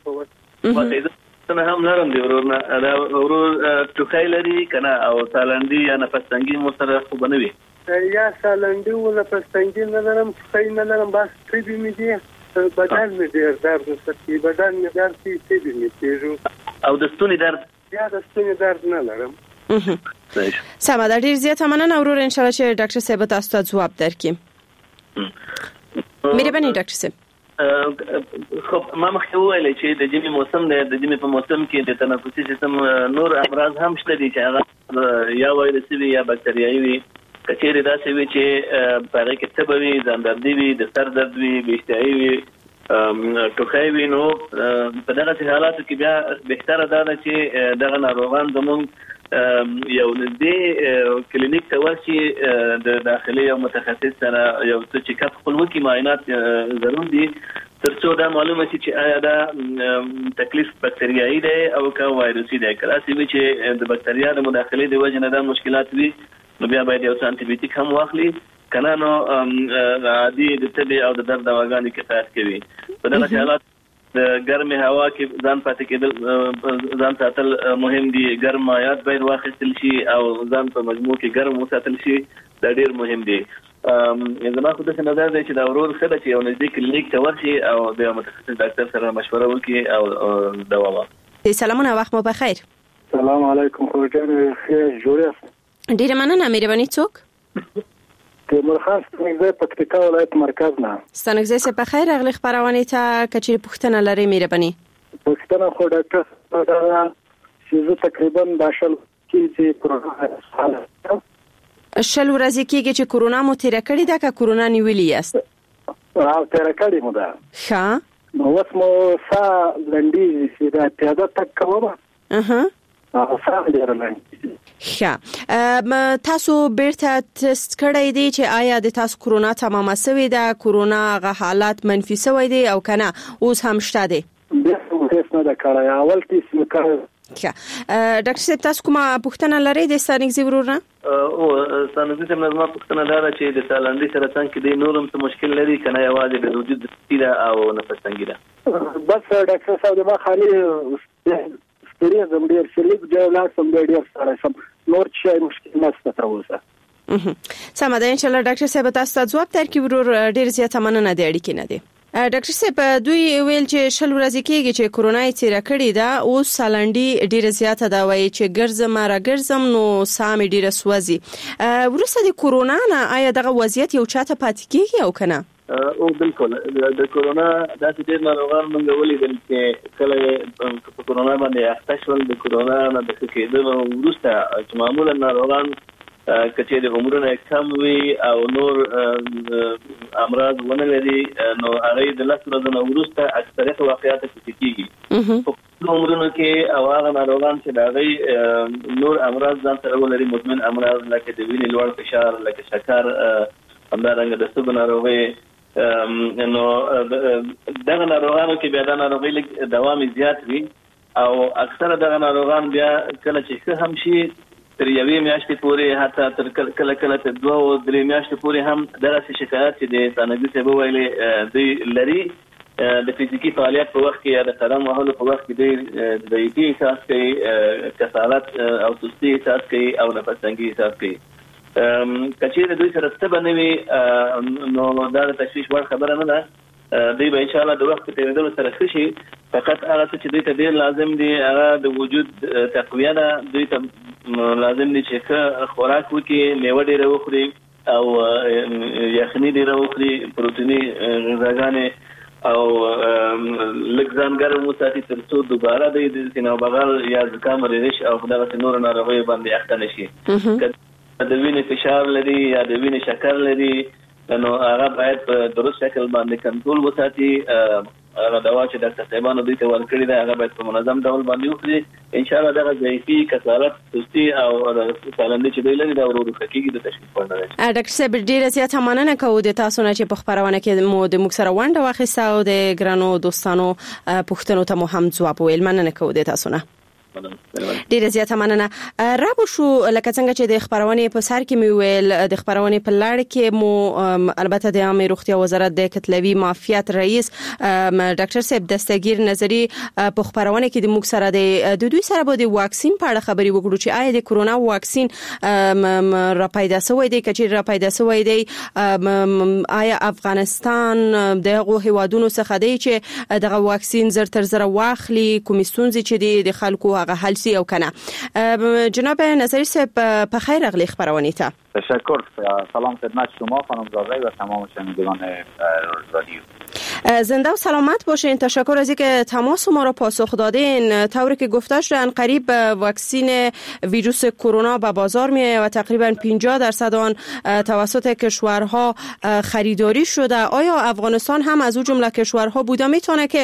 نه هم لرم دی ورور نه، ورور ټوخی لري که نه او سالنډي یا نفس تنګي مو سره خو به نه وي؟ یا سالنډي و نفس تنګي نه لرم، ټوخی نه لرم، بس تبې مې دي، بدن مې ډېر درد وساتي، بدن مې درد کوي، تبې مې کېږي. او د ستوني درد؟ یا د ستوني درد نه لرم. سمه ده، ډېر زیاته مننه ورور، انشاءالله چې ډاکټر صاحب تاسو ته ځواب درکړي. مهرباني ډاکټر صاحب. خب ما مخکې وویل چې د ژمي موسم دی، د ژمي په موسم کې د تنفسي سیستم نور امراض هم شته دي چې هغه یا وایرسي وي یا باکتریایي وي. که چېرې داسې وي چې په هغې کې تبه وي، ځاندردي وي، د سر درد وي، بې اشتهایي وي، ټوخی وي نو په دغه حالاتو کې بیا بهتره ده چې دغه ناروغان زموږ یو نږدې کلینیک ته ورشي د داخلي او متخصص سره یو څه چیک اپ خپلواکي معاینات ضرور دي ترڅو دا معلومه شي چې آیا دا تکلیف بکتریایي دی او که وایروسي دی. کله چې د بکتریا د مداخلې د وجې نه دا مشکلات وي نو بیا باید یو څه انټي بیوټیک هم واخلي، کنه نو عادي د تبې او د درد دواګانې کفایت کوي. په دغه حالات د ګرمې هوا کې ځان پاتې کېدل ځان ساتل مهم دي. ګرم مایعات باید واخیستل شي او ځان په مجموع کې ګرم وساتل شي، دا ډېر مهم دي. زما خو داسې نظر دی چې دا ورور ښه ده چې یو نږدې کلینیک ته ورشي او د متخصص ډاکټر سره مشوره وکړي او دوا واخلي. سلامونه، وخت مو بخیر. سلام علیکم خو جان خیر جوړ یاست؟ ډېره مننه. مهرباني څوک؟ تیمور خان ستنګزی پکتیکا ولایت مرکز نه. ستنګزی سه په خیر اغلی خبرونه ته کچې پښتنه لري مهرباني. پښتنه خو ډاکټر دا چې تقریبا داشل کې چې کرونا شل ورځې کېږي چې کرونا مو تیر کړی دا که کرونا نیولې یاست؟ راو تیر کړی مو دا. ښه نو اوس مو سا لنډي چې دا پیاده تک کومه. اها او سا ډیر لنډي. ښه تاسو بیرته تست کړی دی چې آیا د تاسو کرونا تمامه شوې ده، کرونا غ حالات منفي شوی دی او کنه اوس هم شته دی؟ بیا څه نه ده کړی، اول کې څه کړی. ښه ډاکټر صاحب تاسو کومه پوښتنه لرئ د ستانګزي ورور نه؟ او ستانګزي ته زما پوښتنه دا ده چې د تالندي سرطان کې د نورم څه مشکل لري کنه یوازې د وجود سپیده او نفس تنګي ده؟ بس ډاکټر صاحب ما خالي ستړي زم ډیر شلیک جوړ سم ډیر سره سم نور څه مشکل نشته تر اوسه. سم ده ان شاء الله ډاکټر صاحب تاسو ته ځواب درکړي ورور. ډیر زیاته مننه د اړیکې نه دی. ډاکټر صاحب دوی ویل چې شل ورځې کېږي چې کرونا یې تیر کړی دا اوس سالنډي ډیر زیاته دا وایي چې ګرځم را ګرځم نو سامي ډیر سوځي. ورسره د کرونا نه آیا دغه وضعیت یو چاته پاتې کېږي او کنه؟ او بالکل د کرونا داسې ډېر ناروغان موږ ولیدل چې کله په کرونا باندې اخته شول د کرونا نه د ښه کېدلو وروسته چې معمولا ناروغان که د عمرونه کم وي او نور امراض ونه لري نو هغه د لس ورځې نه وروسته اکثریت واقعیات کې کېږي. په عمرونو کې او هغه ناروغان چې د هغې نور امراض ځان سره ولري، مزمن امراض لکه د وینې لوړ فشار، لکه شکر، همدارنګه د سږو ناروغۍ، نو دغه ناروغانو کې بیا دا ناروغي لږ دوام زیات وي او اکثره دغه ناروغان بیا کله چې ښه هم شي تر یوې میاشتې پورې، حتی تر کله کله تر دوه او درې میاشتې پورې هم دغسې شکایات چې د ستانګزي صاحب وویلې دوی لري. د فزیکي فعالیت په وخت کې یا د قدم وهلو په وخت کې دوی ضعیفي احساس کوي، کسالت او سستي احساس کوي او نفس تنګي احساس کوي. کچې د دوی سره څه به نه وي نو دا د تشویش وړ خبره نه ده. دوی به انشاءالله د وخت په تېرېدلو سره ښه شي. فقط هغه څه چې دوی ته ډېر لازم دي هغه د وجود تقویه ده. دوی ته لازم دي چې ښه خوراک وکړي، میوه ډېره وخوري او یخني ډېره وخوري، پروتیني غذاګانې او لږ ځان ګرم وساتي تر څو دوباره دوی د سینه او بغل یا زکام، ریش او دغسې نورو ناروغیو باندې اخته نه شي. د وینې فشار لري یا د وینې شکر لري نو هغه باید په درست شکل باندې کنټرول وساتي. هغه دوا چې ډاکټر صاحبانو دوی ته ورکړې ده هغه باید په منظم ډول باندې وخوري. انشاءالله دغه ضعیفي، کسالت، سستي او سالندي چې دوی لري دا ورو ورو ښه کېږي، د تشخیص وړ نه ده. ډاکټر صاحب ډېره زیاته مننه کوو د تاسو نه چې په خپرونه کې مو د موږ سره ونډه واخیسته او د ګرانو دوستانو پوښتنو ته مو هم ځواب وویل. مننه کوو د تاسو نه. ډیره زیاته مننه. رابو شو لکه څنګه چې د خبرونه په سر کې مې ویل د خبرونه په لړ کې مو البته د عامه روغتیا وزارت د کتلوي معافیت رئیس ډاکټر صاحب دستگیر نظری په خبرونه کې د موږ سره د دوی سره به د واکسین په اړه خبري وکړو چې آیا د کرونا واکسین را پیدا شوی دی، کچې را پیدا شوی دی، آیا افغانستان دغه هیوادونو څخه دی چې دغه واکسین زر تر زر واخلي، کومې ستونزې چې د خلکو هغه حل سی او کنه. جناب نظری صاحب په خیر اغلی خبرونه ته. تشکر. سلام خدمت شما خانم زاده و تمام شنوندگان رادیو. زنده و سلامت باشین. تشکر از اینکه تماس ما را پاسخ دادین. طوری که گفته شد ان قریب واکسن ویروس کرونا به بازار میاد و تقریبا پنجاه درصد آن توسط کشورها خریداری شده. آیا افغانستان هم از اون جمله کشورها بوده میتونه که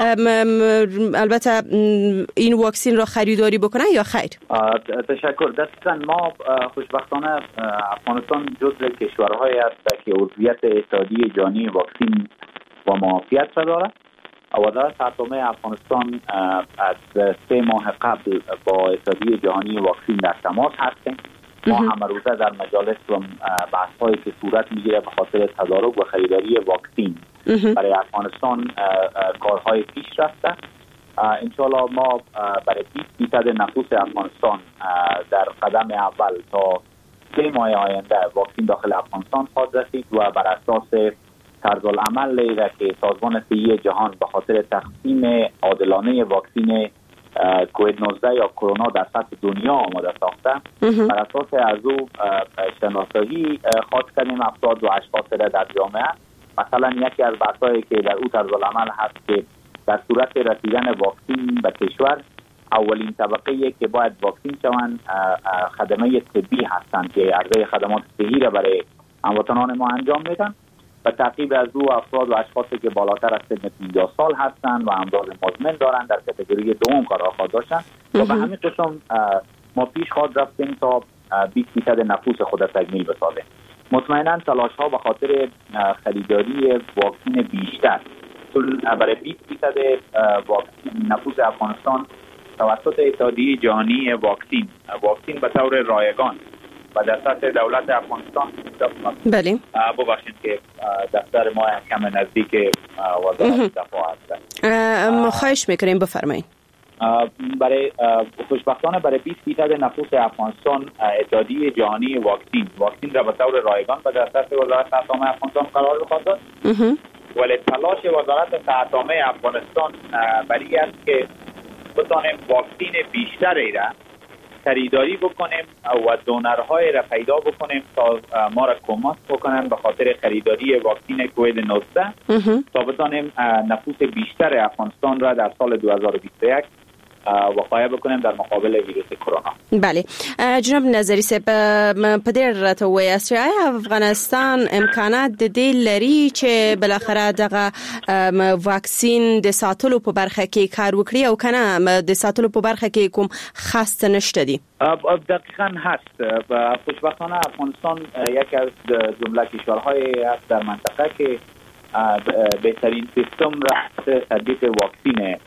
البته این واکسن را خریداری بکنه یا خیر؟ تشکر. دقیقاً ما خوشبختانه افغانستان جزو کشورهایی است که عضویت اتحادیه جهانی واکسن با معافیت را دارد. وزارت اتمی افغانستان از سه ماه قبل با اتحادیه جهانی واکسن در تماس هستیم. ما هم روزه در مجالس و بحث‌هایی که صورت میگیره به خاطر تدارک و خریداری واکسن برای افغانستان کارهای پیش رفته. انشاءالله ما برای بیست درصد نفوس افغانستان در قدم اول تا سه ماه آینده واکسن داخل افغانستان خواهد رسید و بر اساس طرزالعملی را که سازمان صحی جهان به خاطر تقسیم عادلانه واکسن کووید نوزده یا کرونا در سطح دنیا آماده ساخته، بر اساس از او شناسایی خواهد کردیم افراد و اشخاص را در جامعه. مثلا یکی از بحث‌هایی که در او طرزالعمل هست که در صورت رسیدن واکسن به کشور، اولین طبقه که باید واکسن شوند خدمه طبی هستند که عرضه خدمات صحی را برای هموطنان ما انجام میدن. و تعقیب از او افراد و اشخاصی که بالاتر از سن پنجاه سال هستند و امراض مزمن دارند در کاتگوری دوم قرار خواهد داشتند. و به همین قسم ما پیش خواهد رفتیم تا بیست درصد نفوس خود تکمیل بسازیم. مطمئنا تلاش ها به خاطر خریداری واکسن بیشتر برای بیست درصد نفوس افغانستان توسط اتحادیه جهانی واکسن واکسن به طور رایگان و در سطح دولت افغانستان بله ببخشید که دفتر ما کم نزدیک وزارت دفاع هست. خواهش میکنیم بفرمایید. برای خوشبختانه برای بیست درصد نفوس افغانستان اتحادیه جهانی واکسن واکسن را به طور رایگان و در سطح وزارت اتمی افغانستان قرار خواهد داد. ولی تلاش وزارت اتمی افغانستان برای است که بتانیم واکسن بیشتری را خریداری بکنیم و دونرهای را پیدا بکنیم تا ما را کمک بکنن به خاطر خریداری واکسن کووید نوزده تا بتانیم نفوس بیشتر افغانستان را در سال دو هزار و بیست و یک وقایع بکنیم در مقابل ویروس کرونا. بله جناب نظری صاحب په دې راته وایاست چې افغانستان امکانات د دې لري چې بلاخره دغه واکسین د ساتلو په برخه کې کار وکړي او کنه د ساتلو په برخه کې کوم خاص نشته دي؟ دقیقاً هست. خوشبختانه افغانستان یکی از جمله کشورهای است در منطقه که بهترین سیستم را تطبیق واکسین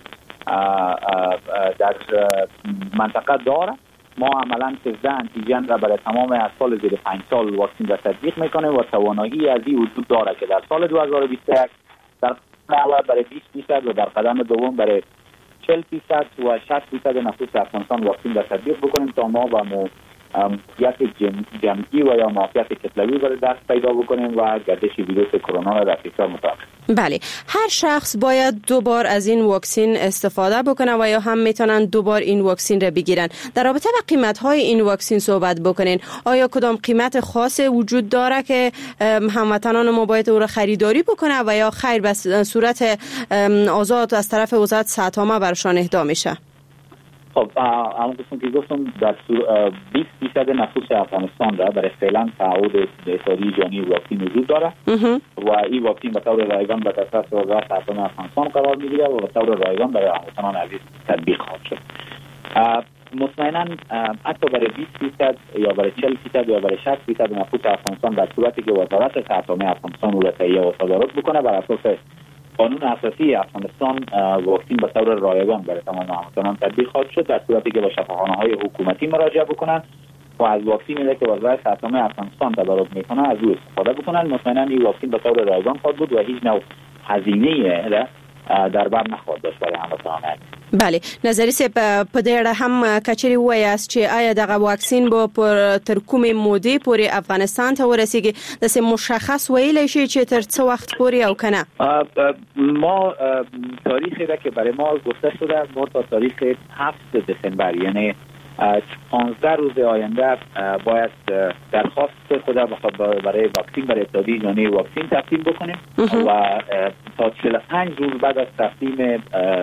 در منطقه داره. ما عملا سیزده انتیجن را برای تمام اطفال زیر پنج سال واکسن را تطبیق میکنیم و توانایی از این وجود داره که در سال دو هزار و بیست و یک در قدم اول برای بیست درصد و در قدم دوم برای چهل درصد و شصت درصد نفوس افغانستان واکسن را تطبیق بکنیم تا ما با معافیت جمعی و یا معافیت کتلوی برای دست پیدا بکنیم و گردش ویروس کرونا را در کشور متوقف. بله هر شخص باید دو بار از این واکسن استفاده بکنه و یا هم میتونن دو بار این واکسن را بگیرن. در رابطه با قیمت های این واکسن صحبت بکنین. آیا کدام قیمت خاص وجود داره که هموطنان ما باید او را خریداری بکنه و یا خیر به صورت آزاد از طرف وزارت صحت عامه برشان اهدا میشه؟ خب همون قسم که گفتم در بیست درصد نفوس افغانستان را برای فعلا تعهد اتحادیه جهانی واکسن وجود داره و این واکسن به طور رایگان به دسترس وزارت اتمی افغانستان قرار میگیره و به طور رایگان برای هموطنان عزیز تطبیق خواهد شد. مطمئنا حتی برای بیست درصد یا برای چهل درصد یا برای شصت درصد نفوس افغانستان در صورتی که وزارت اتمی افغانستان او را تهیه و صادرات بکنه بر اساس قانون اساسی افغانستان واکسن به طور رایگان برای تمام هموطنان تطبیق خواهد شد در صورتی که با شفاخانه‌های حکومتی مراجعه بکنن و از واکسنی که وزارت اتمی افغانستان تدارک میکنه از او استفاده بکنن. مطمئنا این واکسن به طور رایگان خواهد بود و هیچ نوع هزینه‌ای در بر نخواهد داشت برای هموطنان. بله نظری صاحب په دې اړه هم کچري وایاست چې آیا دغه واکسین به پر تر کومې مودې پورې افغانستان ته ورسیږي د سه مشخص ویلی شي چې تر څه وخت پورې او کنه؟ ما تاریخی را که برای ما گفته شده ما تا تاریخ هفت دسامبر یعنی پانزده روز آینده باید درخواست خود برای واکسین برای اتحادیه جهانی واکسین تقدیم بکنیم و تا چهل و پنج روز بعد از تقدیم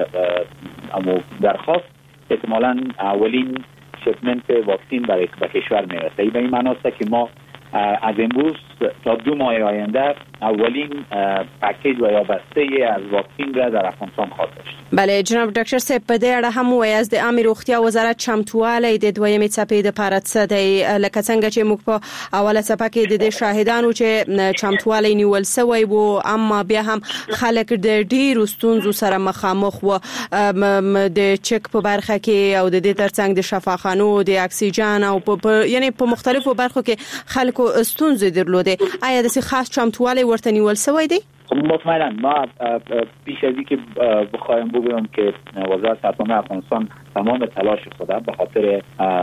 درخواست احتمالاً اولین شپمنت واکسین برای کشور میرسه. به این معنی است که ما از امروز تا دو ماه آینده اولین پکیج و یا بسته از واکسین را در افغانستان خواهد داشت. بله جناب ډاکټر صاحب په دې اړه هم وایي از د عامه روغتیا وزارت چمتوالی د دویمې څپې د لپاره څه دی لکه څنګه چې موږ په اوله څپه کې د شاهدانو چې چمتوالی نیول سوی وو اما بیا هم خلک د ډیرو ستونزو سره مخامخ وو د چک په برخه کې او د دې ترڅنګ د شفاخانو د اکسیجن او په یعنی په مختلفو برخو کې خلکو ستونزې درلوده. آیا د خاص چمتوالی ورته نیول سوی دی؟ مطمئنا ما پیش از اینکه بخوایم بگویم که وزارت اتمی افغانستان تمام تلاش خود به خاطر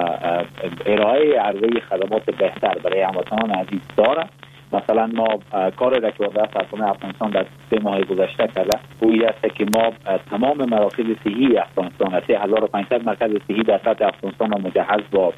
ارائه عرضه خدمات بهتر برای هموطنان عزیز داره. مثلا ما کاری را که وزارت اتمی افغانستان در سه ماه گذشته کرده این است که ما تمام مراکز صحی افغانستان سه هزار و پانصد مرکز صحی در سطح افغانستان را مجهز با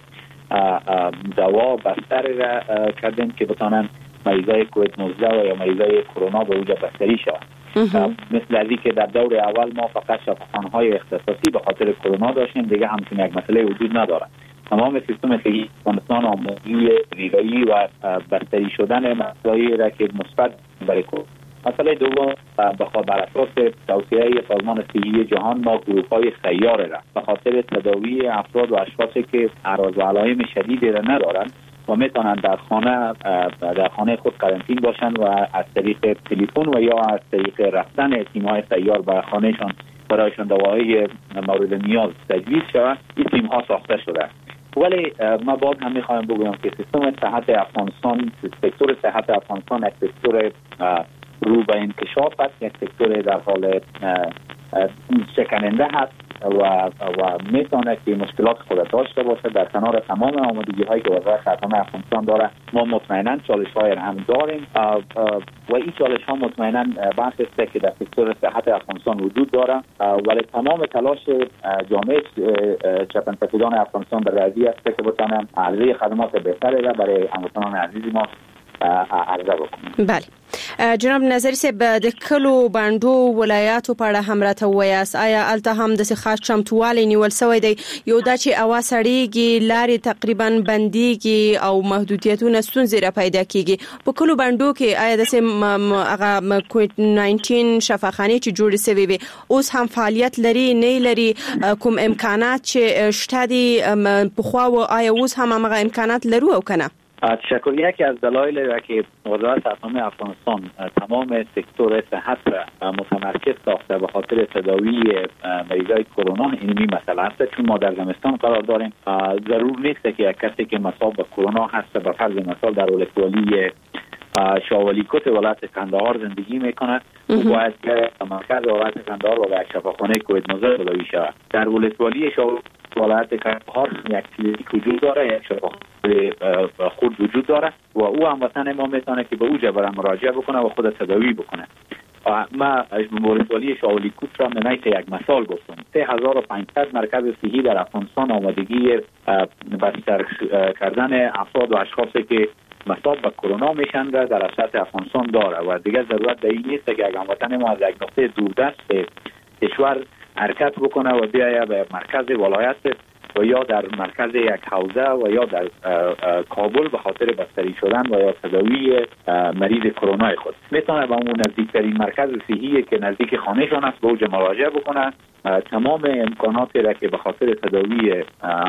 دوا بستر را کردیم که بتانن مریضای کووید نوزده و یا مریضای کرونا به اوج بستری شود. مثل از که در دور اول ما فقط شفاخانه‌های اختصاصی به خاطر کرونا داشتیم، دیگه همچین یک مسئله وجود نداره. تمام سیستم صحی افغانستان آمادگی ویرایی و بستری شدن مسائلی را که مثبت برای کرونا. مسئله دوم بخاطر بر اساس توصیه سازمان صحی جهان ما گروه‌های سیار را به خاطر تداوی افراد و اشخاصی که اعراض و علائم شدیدی را ندارند و میتونن در خانه در خانه خود قرنطین باشن و از طریق تلفن و یا از طریق رفتن تیم‌های سیار به خانهشان برایشان دواهای مورد نیاز تجویز شود. این تیم‌ها ساخته شده. ولی ما باز هم میخوایم بگویم که سیستم صحت افغانستان، سکتور صحت افغانستان یک سکتور رو به انکشاف است، یک سکتور در حال شکننده هست و و میتونه که مشکلات خود داشته باشه. در کنار تمام آمادگی هایی که وزارت اتمی افغانستان داره ما مطمئنا چالش های هم داریم و این چالش ها مطمئنا بحث است که در سکتور صحت افغانستان وجود داره، ولی تمام تلاش جامعه چپن‌سفیدان افغانستان به راضی است که بتونن عرضه خدمات بهتری را برای هموطنان عزیز ما عرضه بکنیم. بله جناب نظری صاحب د کلو باندو ولایاتو په اړه هم راته وایاست آیا الته هم د خاص چمتوالی نیول سوی دی؟ یو دا چې اوا سړیږي لارې تقریبا بنديږي او محدودیتونه ستونزې را پیدا کیږي په کلو باندو کې آیا د هغه کووید ناینټین شفاخانه چې جوړې سوي وي اوس هم فعالیت لري نه لري؟ کوم امکانات چې شته دي په خو او آیا اوس هم هغه امکانات لرو او کنه؟ تشکر. یکی از دلایل را که وزارت اتمی افغانستان تمام سکتور صحت را متمرکز ساخته به خاطر تداوی مریضای کرونا اینمی مسئله است، چون ما در زمستان قرار داریم. ضرور نیست که یک کسی که مصاب به کرونا هست به فرض مثال در ولسوالی شاولی کوت ولایت کندهار زندگی میکنه و باید که مرکز ولایت کندهار و یک شفاخانه کووید نوزده تداوی شود. در ولسوالی شاولی ولایت کندهار یک کلینیک وجود داره، یک شفاخانه خود وجود داره و او هموطن ما میتونه که به اوجه برای مراجعه بکنه و خود تداوی بکنه. ما ولسوالی شاولی کوت را من یک مثال گفتم. سه هزار و پانصد مرکز صحی در افغانستان آمادگی بستر کردن افراد و اشخاصی که مصاب به کرونا میشن را در سطح افغانستان داره و دیگه ضرورت به این نیست که هموطن ما از یک نقطه دوردست کشور حرکت بکنه و بیایه به مرکز ولایت و یا در مرکز یک حوزه و یا در کابل به خاطر بستری شدن و یا تداوی مریض کرونا خود. میتونه به اون نزدیکترین مرکز صحی که نزدیک خانهشان است به اوج مراجعه بکنه. تمام امکاناتی را که به خاطر تداوی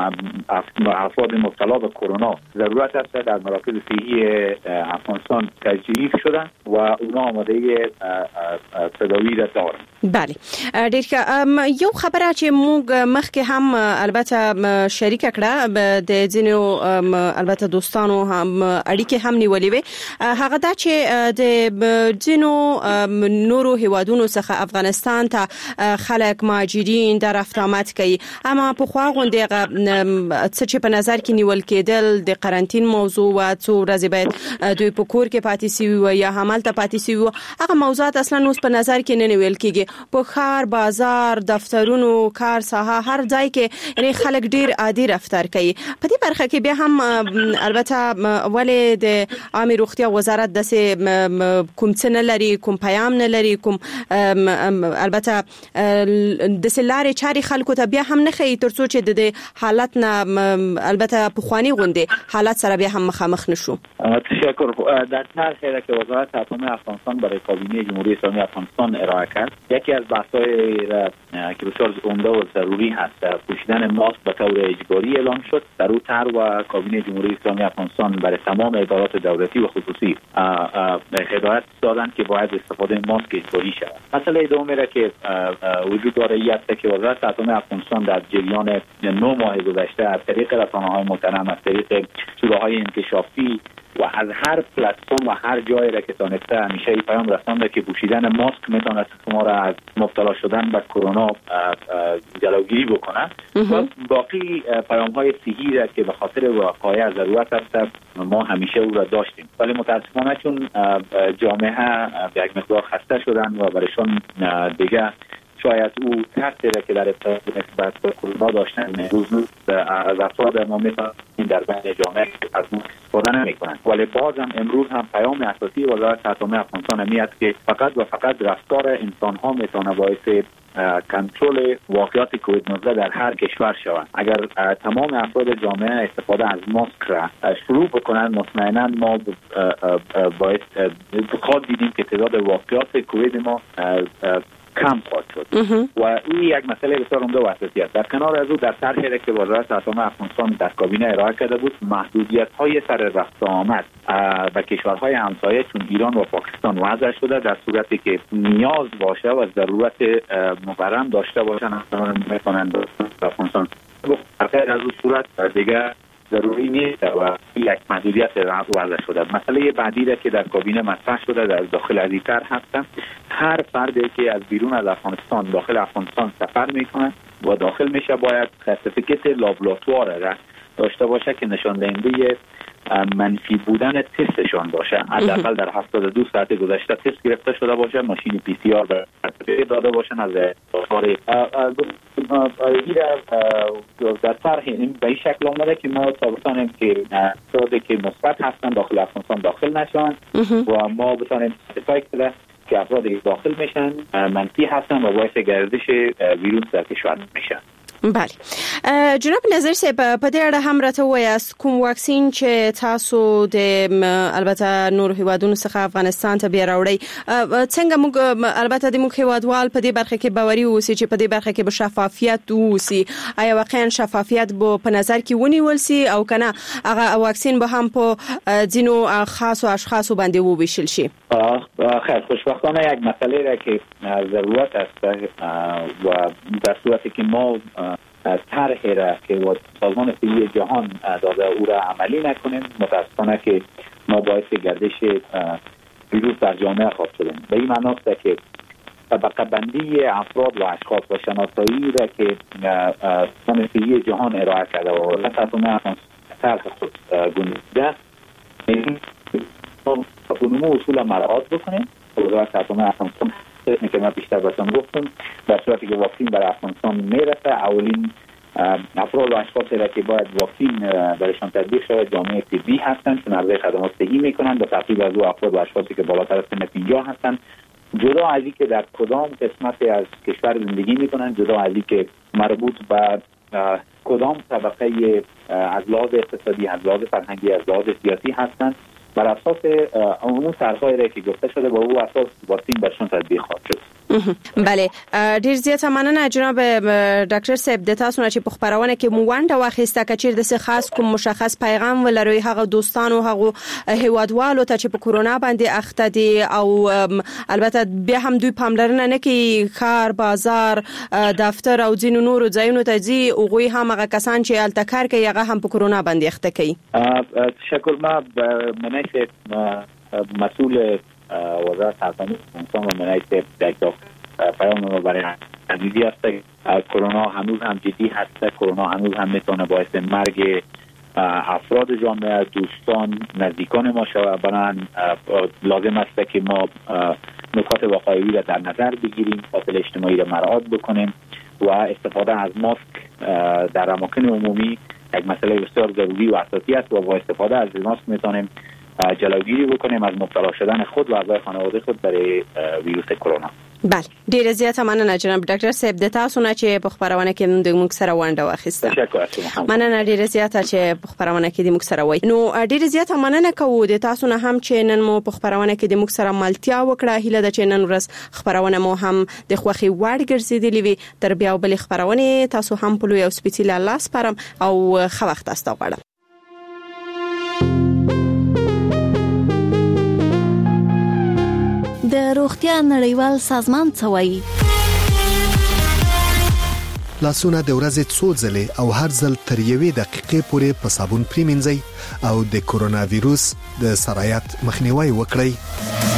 افراد مبتلا به کرونا ضرورت است در مراکز صحی افغانستان تجهیز شدن و اونا آماده تداوی را دارن. بله ډیر ښه. یو خبره چې موږ مخکې هم البته شریک کړه د ځینو البته دوستانو هم اړیکې هم نیولې وي هغه دا چې د ځینو نورو هیوادونو څخه افغانستان ته خلک مهاجرین در رفت آمد کوي، اما په خوا غونډه څه چې په نظر کې نیول کېدل د قرنطین موضوع و څو ورځې باید دوی په کور کې پاتې شي و یا حمل ته پاتې شي، هغه موضوعات اصلا اوس په نظر کې نه نیول کېږي. کې په ښار بازار دفترونو کار ساحه هر ځای کې یعنی خلک ډیر عادي رفتار کوي. په دې برخه کې بیا هم البته ولې د عامه روغتیا وزارت د کوم څه نه لري، کوم پیام نه لري، کوم البته د سلاري چاري خلکو ته بیا هم نه خي ترڅو چې د حالت نه البته په خواني غونډه حالت سره بیا هم مخامخ نشو. تشکر. در طرحی که وزارت اتمی افغانستان برای کابینه جمهوری اسلامی افغانستان ارائه کرد، یکی از بحث‌های که بسیار عمده و ضروری هست پوشیدن ماسک به طور اجباری اعلام شد. در اون طرح و کابینه جمهوری اسلامی افغانستان برای تمام ادارات دولتی و خصوصی هدایت دادند که باید استفاده ماسک اجباری شود. مسئله دومی را که وجود داره این است که وزارت اتمی افغانستان در جریان نه ماه گذشته از طریق رسانه‌های محترم، از طریق شورای انکشافی و از هر پلتفرم و هر جایی را که تانسته همیشه این پیام رسانده که پوشیدن ماسک میتونه شما را از مبتلا شدن به کرونا جلوگیری بکنه. و باقی پیام های صحی را که به خاطر وقایع ضرورت است ما همیشه او را داشتیم، ولی متاسفانه چون جامعه به یک مقدار خسته شدن و برایشان دیگه شاید او تاثیری که در ارتباط نسبت به کرونا داشتن روز از افراد ما میتونن در بین جامعه از اون استفاده نمیکنن. ولی بازم امروز هم پیام اساسی وزارت اتمی افغانستان همی است که فقط و فقط رفتار انسان ها میتونه باعث کنترل واقعات کووید نوزده در هر کشور شود. اگر تمام افراد جامعه استفاده از ماسک را شروع بکنن، مطمئنا ما باید خود دیدیم که تعداد واقعات کووید ما کم خواهد شد و این یک مسئله بسیار عمده و اساسی است. در کنار از او در طرحی که وزارت اتمی افغانستان در کابینه ارائه کرده بود، محدودیت های سر رفت آمد به کشورهای همسایه چون ایران و پاکستان وضع شده. در صورتی که نیاز باشه و ضرورت مبرم داشته باشن میتونن به افغانستان بخیر. از اون صورت دیگه ضروری نیست و یک محدودیت وضع شده. مسئله بعدی را که در کابینه مطرح شده در داخل از این طرح هستن، هر فردی که از بیرون از افغانستان داخل افغانستان سفر میکنه و داخل میشه باید سرتیفیکت لابراتوار را داشته باشه که نشان دهنده منفی بودن تستشان باشه. حداقل در هفتاد و دو ساعت گذشته تست گرفته شده باشه، ماشین پی سی آر داده باشن از داخل. در طرح به این شکل آمده که ما بتانیم که افرادی که مثبت هستن داخل افغانستان داخل نشون و ما بتانیم سرتیفیکت بده که افرادی داخل میشن منفی هستن و باعث گردش ویروس در کشور میشن. بله جناب نظر صاحب په دې اړه هم راته وایاست کوم واکسین چې تاسو د البته نور هیوادونو څخه افغانستان ته بیا راوړی، څنګه موږ البته د موږ هیوادوال په دې برخه کې باوري اوسي چې په دې برخه کې به شفافیت اوسي؟ آیا واقعا شفافیت به په نظر کې ونیول سي او کنه هغه واکسین به هم په ځینو خاصو اشخاصو باندې وویشل شي؟ خیر، خوشبختانه یک مسئله را که ضرورت است و در صورتی که ما طرحی را که سازمان صحی جهان داده او را عملی نکنیم، متاسفانه که ما باعث گردش ویروس در جامعه خواهد شدیم. به این معنی است که طبقه بندی افراد و اشخاص و شناسایی را که سازمان صحی جهان ارائه کرده و وزارت اتمی طرح خود گنجیده اونمو اصول مراعات بکنیم. وزارت اتمی افغانستان که ما بیشتر باشم گفتم در صورتی که واکسین برای افغانستان میرسه، اولین افراد و اشخاصی را که باید واکسین برایشان تطبیق شود جامعه طبی هستند که عرضه خدمات صحی میکنند. به ترتیب از او افراد و اشخاصی که بالاتر از سن پنجاه هستند، جدا از اینکه در کدام قسمتی از کشور زندگی میکنند، جدا از اینکه مربوط به کدام طبقه از لحاظ اقتصادی، از لحاظ فرهنگی، از لحاظ سیاسی هستند، بر اساس اون طرح‌هایی را که گفته شده با او اساس واکسین برشون تطبیق خواهد شد. بله ډیر زیات مننه جناب ډاکټر صاحب د تاسو نه چې په خبرونه کې مو ونده واخیسته کچیر د څه خاص کوم مشخص پیغام ولري هغه دوستانو هغه هیوادوالو ته چې په کورونا باندې اخته دي او البته بیا هم دوی پاملرنه نه کوي ښار بازار دفتر او ځینو نورو ځایونو ته ځي او غوي هم هغه کسان چې الته کار کوي هغه هم په کورونا باندې اخته کوي. تشکر. ما منیت مسئول وزارت اتمی افغانستان و منیت دکتر پیام ما برای عزیزی است. کرونا هنوز هم جدی هست. کرونا هنوز هم میتونه باعث مرگ افراد جامعه، دوستان، نزدیکان ما شود. بنابراین لازم است که ما نکات وقایعی را در نظر بگیریم، فاصله اجتماعی را مراعات بکنیم و استفاده از ماسک در اماکن عمومی یک مسئله بسیار ضروری و اساسی است و با استفاده از ماسک میتونیم جلوگیری بکنیم از مبتلا شدن خود و اعضای خانواده خود برای ویروس کرونا. بله، ډیره زیاته مننه جناب ډاکټر صاحب د تاسو نه چې په خبرونه کې د موږ سره ونډه واخیسته. مننه ډیره زیاته چې په خبرونه کې د موږ سره وای. نو ډیره زیاته مننه کوو د تاسو نه هم چې نن مو په خبرونه کې د موږ سره ملتیا وکړه. هیله ده چې نن ورځ خبرونه مو هم د خوخي وړ ګرځیدلې وي. تر بیا بل خبرونه تاسو هم په لوی او سپیڅلي الله سپارم او ښه وخت تاسو ته غواړم. د روغتیا نړیوال سازمان څه وایي؟ لاسونه د ورځې څو ځلې او هر ځل تر یوې دقیقې پورې په صابون پریمنځئ او د کورونا وایروس د سرایت مخنیوي وکړئ.